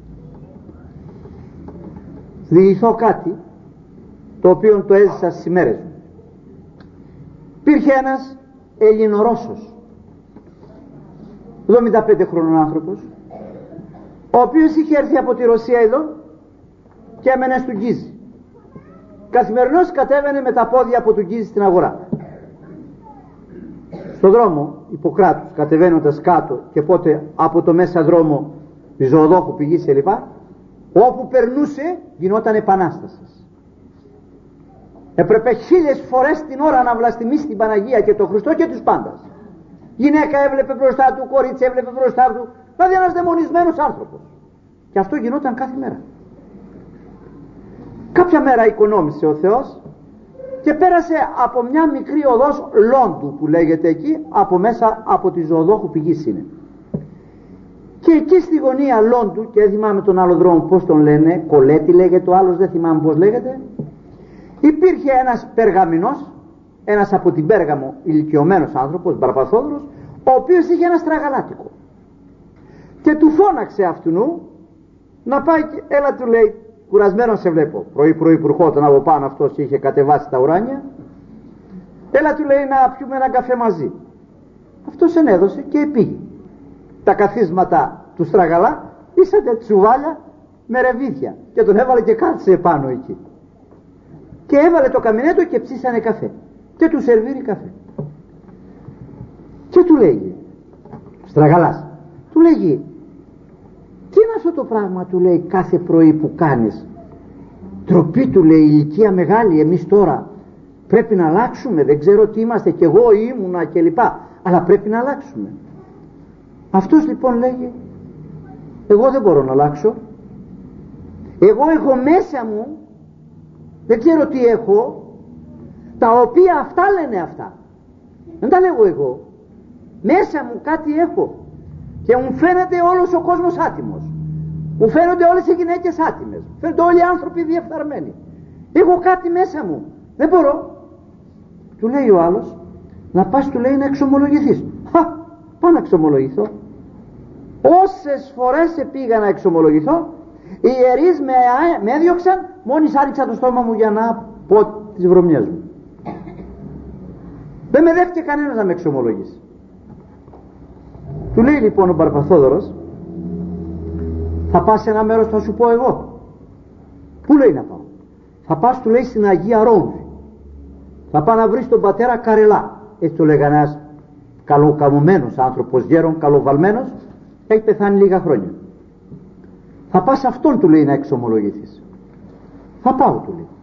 Διηγηθώ κάτι το οποίο το έζησα στις ημέρες μου. Υπήρχε ένας Ελληνορώσος 75 χρονών άνθρωπος, ο οποίος είχε έρθει από τη Ρωσία εδώ και έμενε στον Γκίζη. Καθημερινώς κατέβαινε με τα πόδια από τον Γκίζη στην αγορά. Στο δρόμο Ιπποκράτους, κατεβαίνοντας κάτω και πότε από το μέσα δρόμο τη Ζωοδόχου πηγής κλπ, όπου περνούσε γινόταν επανάσταση. Έπρεπε 1000 φορές την ώρα να βλαστημίσει την Παναγία και τον Χριστό και τους πάντας. Γυναίκα έβλεπε μπροστά του, κορίτσι έβλεπε μπροστά του, δηλαδή ένας δαιμονισμένος άνθρωπος. Και αυτό γινόταν κάθε μέρα. Κάποια μέρα οικονόμησε ο Θεός και πέρασε από μια μικρή οδός Λόντου που λέγεται εκεί, από μέσα από τη Ζωοδόχου πηγής είναι. Και εκεί στη γωνία Λόντου, και δεν θυμάμαι τον άλλο δρόμο πώς τον λένε, Κολέτη λέγεται, ο άλλος δεν θυμάμαι πώς λέγεται, υπήρχε ένας περγαμηνός ένας από την Πέργαμο ηλικιωμένος άνθρωπος, Μπαρπαθόδωρος, ο οποίος είχε ένα στραγαλάτικο και του φώναξε αυτού να πάει. Έλα, του λέει, κουρασμένο σε βλέπω, πρωί που ερχόταν από πάνω αυτός, είχε κατεβάσει τα ουράνια. Έλα, του λέει, να πιούμε ένα καφέ μαζί. Αυτός ενέδωσε και πήγε. Τα καθίσματα του στραγαλά ήσανε τσουβάλια με ρεβίθια και τον έβαλε και κάθισε επάνω εκεί και έβαλε το καμινέτο και ψήσανε καφέ και του σερβίρει καφέ και του λέγει, στραγαλάς, του λέγει, τι είναι αυτό το πράγμα, του λέει, κάθε πρωί που κάνεις? Τροπή, του λέει, ηλικία μεγάλη, εμείς τώρα πρέπει να αλλάξουμε, δεν ξέρω τι είμαστε, κι εγώ ήμουνα κλπ, αλλά πρέπει να αλλάξουμε. Αυτός λοιπόν λέγει, εγώ δεν μπορώ να αλλάξω, εγώ έχω μέσα μου, δεν ξέρω τι έχω, τα οποία αυτά λένε αυτά, δεν τα λέγω εγώ, μέσα μου κάτι έχω και μου φαίνεται όλος ο κόσμος άτιμος, μου φαίνονται όλες οι γυναίκες άτιμες, φαίνονται όλοι οι άνθρωποι διεφθαρμένοι, έχω κάτι μέσα μου, δεν μπορώ. Του λέει ο άλλος, να πας, του λέει, να εξομολογηθείς. Πάω να εξομολογηθώ. Όσες φορές πήγα να εξομολογηθώ, οι ιερείς με έδιωξαν μόλις άνοιξα το στόμα μου για να πω τις βρωμιές μου. Δεν με δέχτηκε κανένας να με εξομολογήσει. Του λέει λοιπόν ο Μπαρπαθόδωρος, θα πας σε ένα μέρος, θα σου πω εγώ. Πού, λέει, να πάω? Θα πας, του λέει, στην Αγία Ρόμβη. Θα πάω να βρεις τον πατέρα Καρελά, έτσι το λέγανε, ένας καλοκαμωμένος άνθρωπος, γέρον, καλοβαλμένος, έχει πεθάνει λίγα χρόνια. Θα πας σε αυτόν, του λέει, να εξομολογηθείς. Θα πάω, του λέει.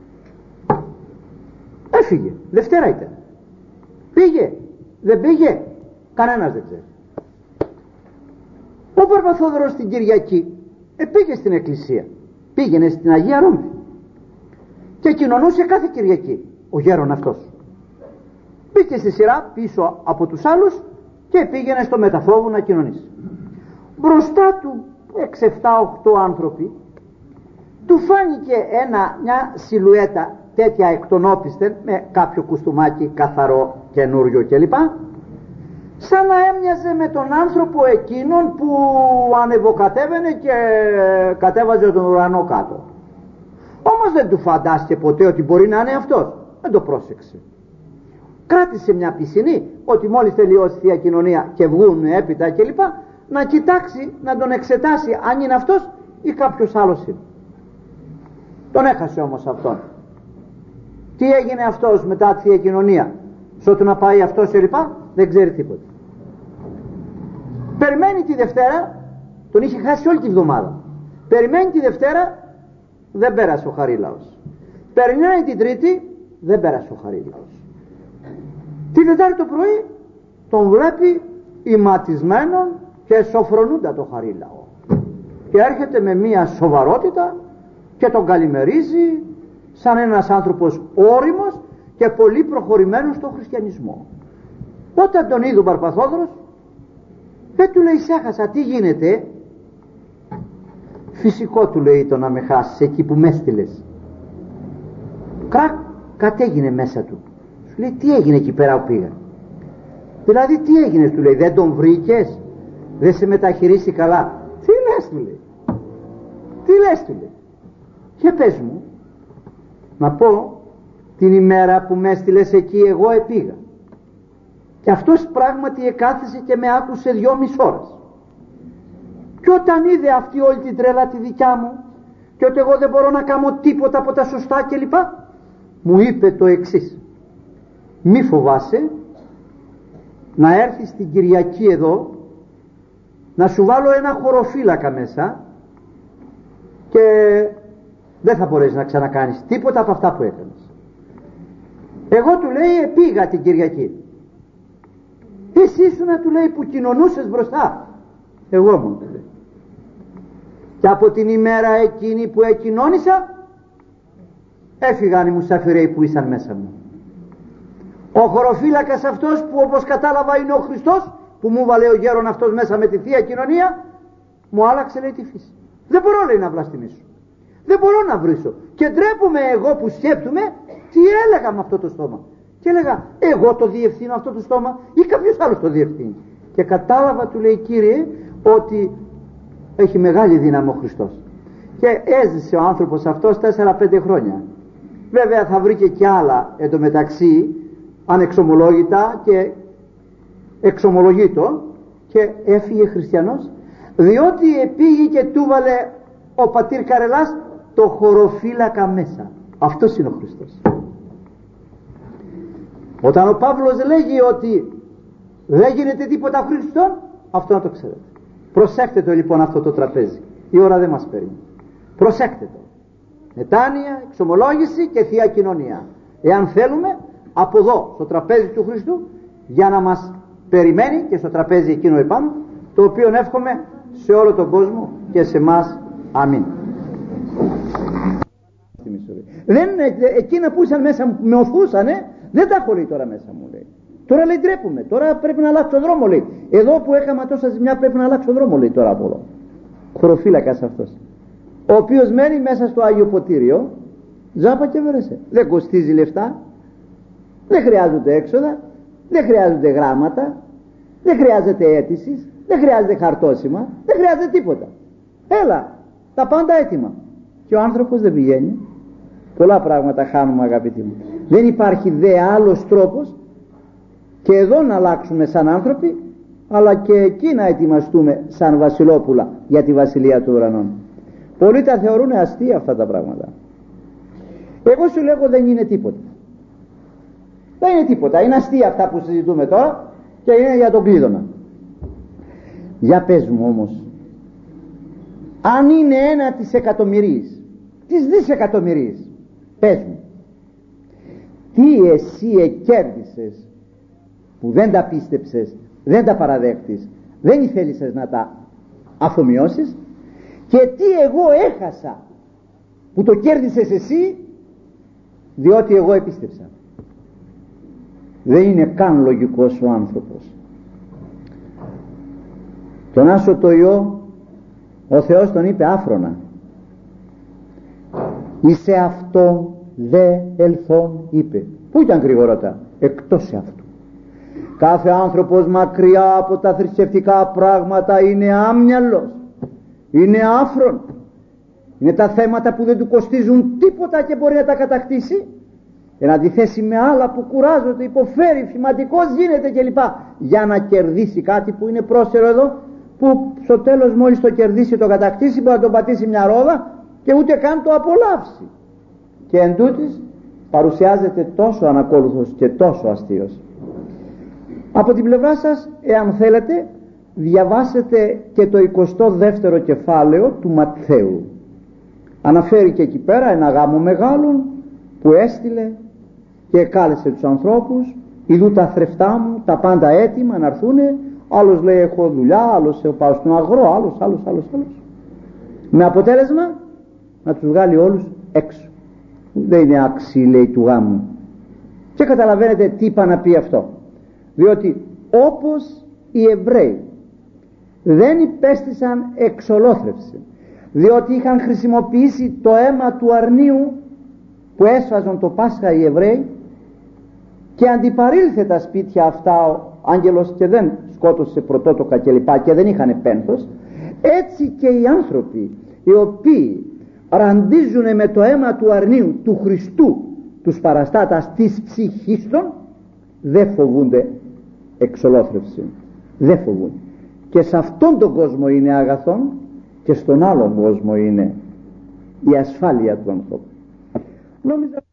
Έφυγε, Δευτέρα ήταν. Πήγε, δεν πήγε, κανένας δεν ξέρει. Ο Μπαρπαθόδωρος την Κυριακή πήγε στην εκκλησία, πήγαινε στην Αγία Ρόμβη και κοινωνούσε κάθε Κυριακή ο γέρον αυτός. Μπήκε στη σειρά πίσω από τους άλλους και πήγαινε στο μεταφόβου να κοινωνήσει. Μπροστά του 6-7-8 άνθρωποι του φάνηκε μια σιλουέτα τέτοια εκ των όπισθεν, με κάποιο κουστούμάκι καθαρό καινούριο κλπ, σαν να έμοιαζε με τον άνθρωπο εκείνον που ανεβοκατέβαινε και κατέβαζε τον ουρανό κάτω. Όμως δεν του φαντάστηκε ποτέ ότι μπορεί να είναι αυτός, δεν το πρόσεξε. Κράτησε μια πισινή, ότι μόλις τελειώσει η Θεία Κοινωνία και βγουν έπειτα κλπ, να κοιτάξει, να τον εξετάσει αν είναι αυτός ή κάποιος άλλος είναι. Τον έχασε όμως αυτόν. Τι έγινε αυτός μετά τη Θεία Κοινωνία, σώτου να πάει αυτός κλπ, δεν ξέρει τίποτα. Περιμένει τη Δευτέρα, τον είχε χάσει όλη τη βδομάδα. Περιμένει τη Δευτέρα, δεν πέρασε ο Χαρίλαος. Περιμένει την Τρίτη, δεν πέρασε ο Χαρίλαος. Την Τετάρτη το πρωί τον βλέπει ηματισμένον και σοφρονούντα το Χαρίλαο και έρχεται με μια σοβαρότητα και τον καλημερίζει σαν ένας άνθρωπος όριμος και πολύ προχωρημένος στο χριστιανισμό. Όταν τον είδε ο Μπαρπαθόδωρος, δεν του λέει, σε έχασα, τι γίνεται? Φυσικό, του λέει, το να με χάσεις εκεί που με έστειλες. Κάτι έγινε μέσα του. Σου λέει, τι έγινε εκεί πέρα που πήγα? Δηλαδή τι έγινε, του λέει, δεν τον βρήκες, δεν σε μεταχειρίσει καλά? Τι λες, του λέει, τι λες, του λέει? Και πες μου, να πω, την ημέρα που με έστειλες εκεί εγώ επήγα και αυτός πράγματι εκάθισε και με άκουσε 2,5 ώρες. Και όταν είδε αυτή όλη την τρέλα τη δικιά μου και ότι εγώ δεν μπορώ να κάνω τίποτα από τα σωστά κλπ, μου είπε το εξής: μη φοβάσαι, να έρθεις την Κυριακή εδώ, να σου βάλω ένα χωροφύλακα μέσα και δεν θα μπορέσεις να ξανακάνεις τίποτα από αυτά που έκανες. Εγώ, του λέει, πήγα την Κυριακή. Εσύ ήσουνα, του λέει, που κοινωνούσες μπροστά. Εγώ μου, του λέει. Και από την ημέρα εκείνη που εκοινώνησα, έφυγαν οι μουσαφιρέοι που ήσαν μέσα μου. Ο χωροφύλακας αυτός που, όπως κατάλαβα, είναι ο Χριστός, που μου βάλε ο γέρον αυτός μέσα με τη Θεία Κοινωνία, μου άλλαξε, λέει, τη φύση. Δεν μπορώ, λέει, να βλαστημίσω, δεν μπορώ να βρίσω και ντρέπομαι εγώ που σκέπτομαι τι έλεγα με αυτό το στόμα. Και έλεγα, εγώ το διευθύνω αυτό το στόμα ή κάποιος άλλος το διευθύνει? Και κατάλαβα, του λέει, Κύριε, ότι έχει μεγάλη δύναμη ο Χριστός. Και έζησε ο άνθρωπος αυτός 4-5 χρόνια. Βέβαια θα βρήκε κι άλλα εντωμεταξύ ανεξομολόγητα και εξομολογήτο, και έφυγε χριστιανός, διότι επήγε και του βάλε ο πατήρ Καρελάς το χωροφύλακα μέσα. Αυτός είναι ο Χριστός. Όταν ο Παύλος λέγει ότι δεν γίνεται τίποτα Χριστόν, αυτό να το ξέρετε. Προσέχτε το λοιπόν αυτό το τραπέζι. Η ώρα δεν μας παίρνει. Προσέχτε το. Μετάνοια, εξομολόγηση και Θεία Κοινωνία. Εάν θέλουμε, από εδώ στο τραπέζι του Χριστού, για να μας περιμένει και στο τραπέζι εκείνο επάνω, το οποίο εύχομαι σε όλο τον κόσμο και σε εμάς. Αμήν. Δεν, εκείνα που ήσαν μέσα με οθούσανε, δεν τα έχω, λέει, τώρα μέσα μου, λέει. Τώρα, λέει, ντρέπουμε, τώρα πρέπει να αλλάξω δρόμο, λέει. Εδώ που έκανα τόσα ζημιά πρέπει να αλλάξω δρόμο, λέει, τώρα από εδώ. Χωροφύλακας αυτός, ο οποίος μένει μέσα στο Άγιο Ποτήριο, τζάπα και βρέσε. Δεν κοστίζει λεφτά, δεν χρειάζονται έξοδα, δεν χρειάζονται γράμματα, δεν χρειάζεται αίτηση, δεν χρειάζεται χαρτόσημα, δεν χρειάζεται τίποτα. Έλα, τα πάντα έτοιμα. Και ο άνθρωπος δεν πηγαίνει. Πολλά πράγματα χάνουμε, αγαπητοί μου. Δεν υπάρχει δε άλλος τρόπος και εδώ να αλλάξουμε σαν άνθρωποι, αλλά και εκεί να ετοιμαστούμε σαν βασιλόπουλα για τη βασιλεία του ουρανών. Πολλοί τα θεωρούν αστεία αυτά τα πράγματα. Εγώ σου λέγω, δεν είναι τίποτα. Δεν είναι τίποτα. Είναι αστεία αυτά που συζητούμε τώρα και είναι για τον κλείδωνα. Για πες μου όμως, αν είναι 1% της δισεκατομμυρίας, πες μου, τι εσύ εκέρδισες που δεν τα πίστεψες, δεν τα παραδέχτης, δεν ήθελες να τα αφομοιώσεις, και τι εγώ έχασα που το κέρδισες εσύ διότι εγώ επίστεψα? Δεν είναι καν λογικός ο άνθρωπος. Τον Άσο το Υιό ο Θεός τον είπε άφρονα, «Εις αυτό δε ελθόν», είπε. Πού ήταν γρηγορότα? Εκτός σε αυτού. Κάθε άνθρωπος μακριά από τα θρησκευτικά πράγματα είναι άμυαλος, είναι άφρον. Είναι τα θέματα που δεν του κοστίζουν τίποτα και μπορεί να τα κατακτήσει, εν αντιθέσει με άλλα που κουράζονται, υποφέρει, φηματικός γίνεται κλπ, για να κερδίσει κάτι που είναι πρόσθερο εδώ, που στο τέλος μόλις το κερδίσει, το κατακτήσει, μπορεί να τον πατήσει μια ρόδα και ούτε καν το απολαύσει. Και εν τούτης παρουσιάζεται τόσο ανακόλουθος και τόσο αστείος. Από την πλευρά σας, εάν θέλετε, διαβάσετε και το 22ο κεφάλαιο του Ματθαίου. Αναφέρει και εκεί πέρα ένα γάμο μεγάλων που έστειλε και κάλεσε τους ανθρώπους, «Ιδού τα θρεφτά μου, τα πάντα έτοιμα να έρθουνε». Άλλος λέει, «Έχω δουλειά», άλλος πάω στον αγρό, άλλος. Με αποτέλεσμα να τους βγάλει όλους έξω. Δεν είναι άξιοι, λέει, του γάμου. Και καταλαβαίνετε τι είπα να πει αυτό. Διότι όπως οι Εβραίοι δεν υπέστησαν εξολόθρευση, διότι είχαν χρησιμοποιήσει το αίμα του αρνίου που έσφαζαν το Πάσχα οι Εβραίοι, και αντιπαρήλθε τα σπίτια αυτά ο άγγελος και δεν σκότωσε πρωτότοκα κλπ, και δεν είχαν πένθος, έτσι και οι άνθρωποι οι οποίοι ραντίζουν με το αίμα του αρνίου του Χριστού τους παραστάτας της ψυχής των, δεν φοβούνται εξολόθρευση, δεν φοβούνται. Και σε αυτόν τον κόσμο είναι αγαθόν και στον άλλον κόσμο είναι η ασφάλεια του ανθρώπου. Νόμιζα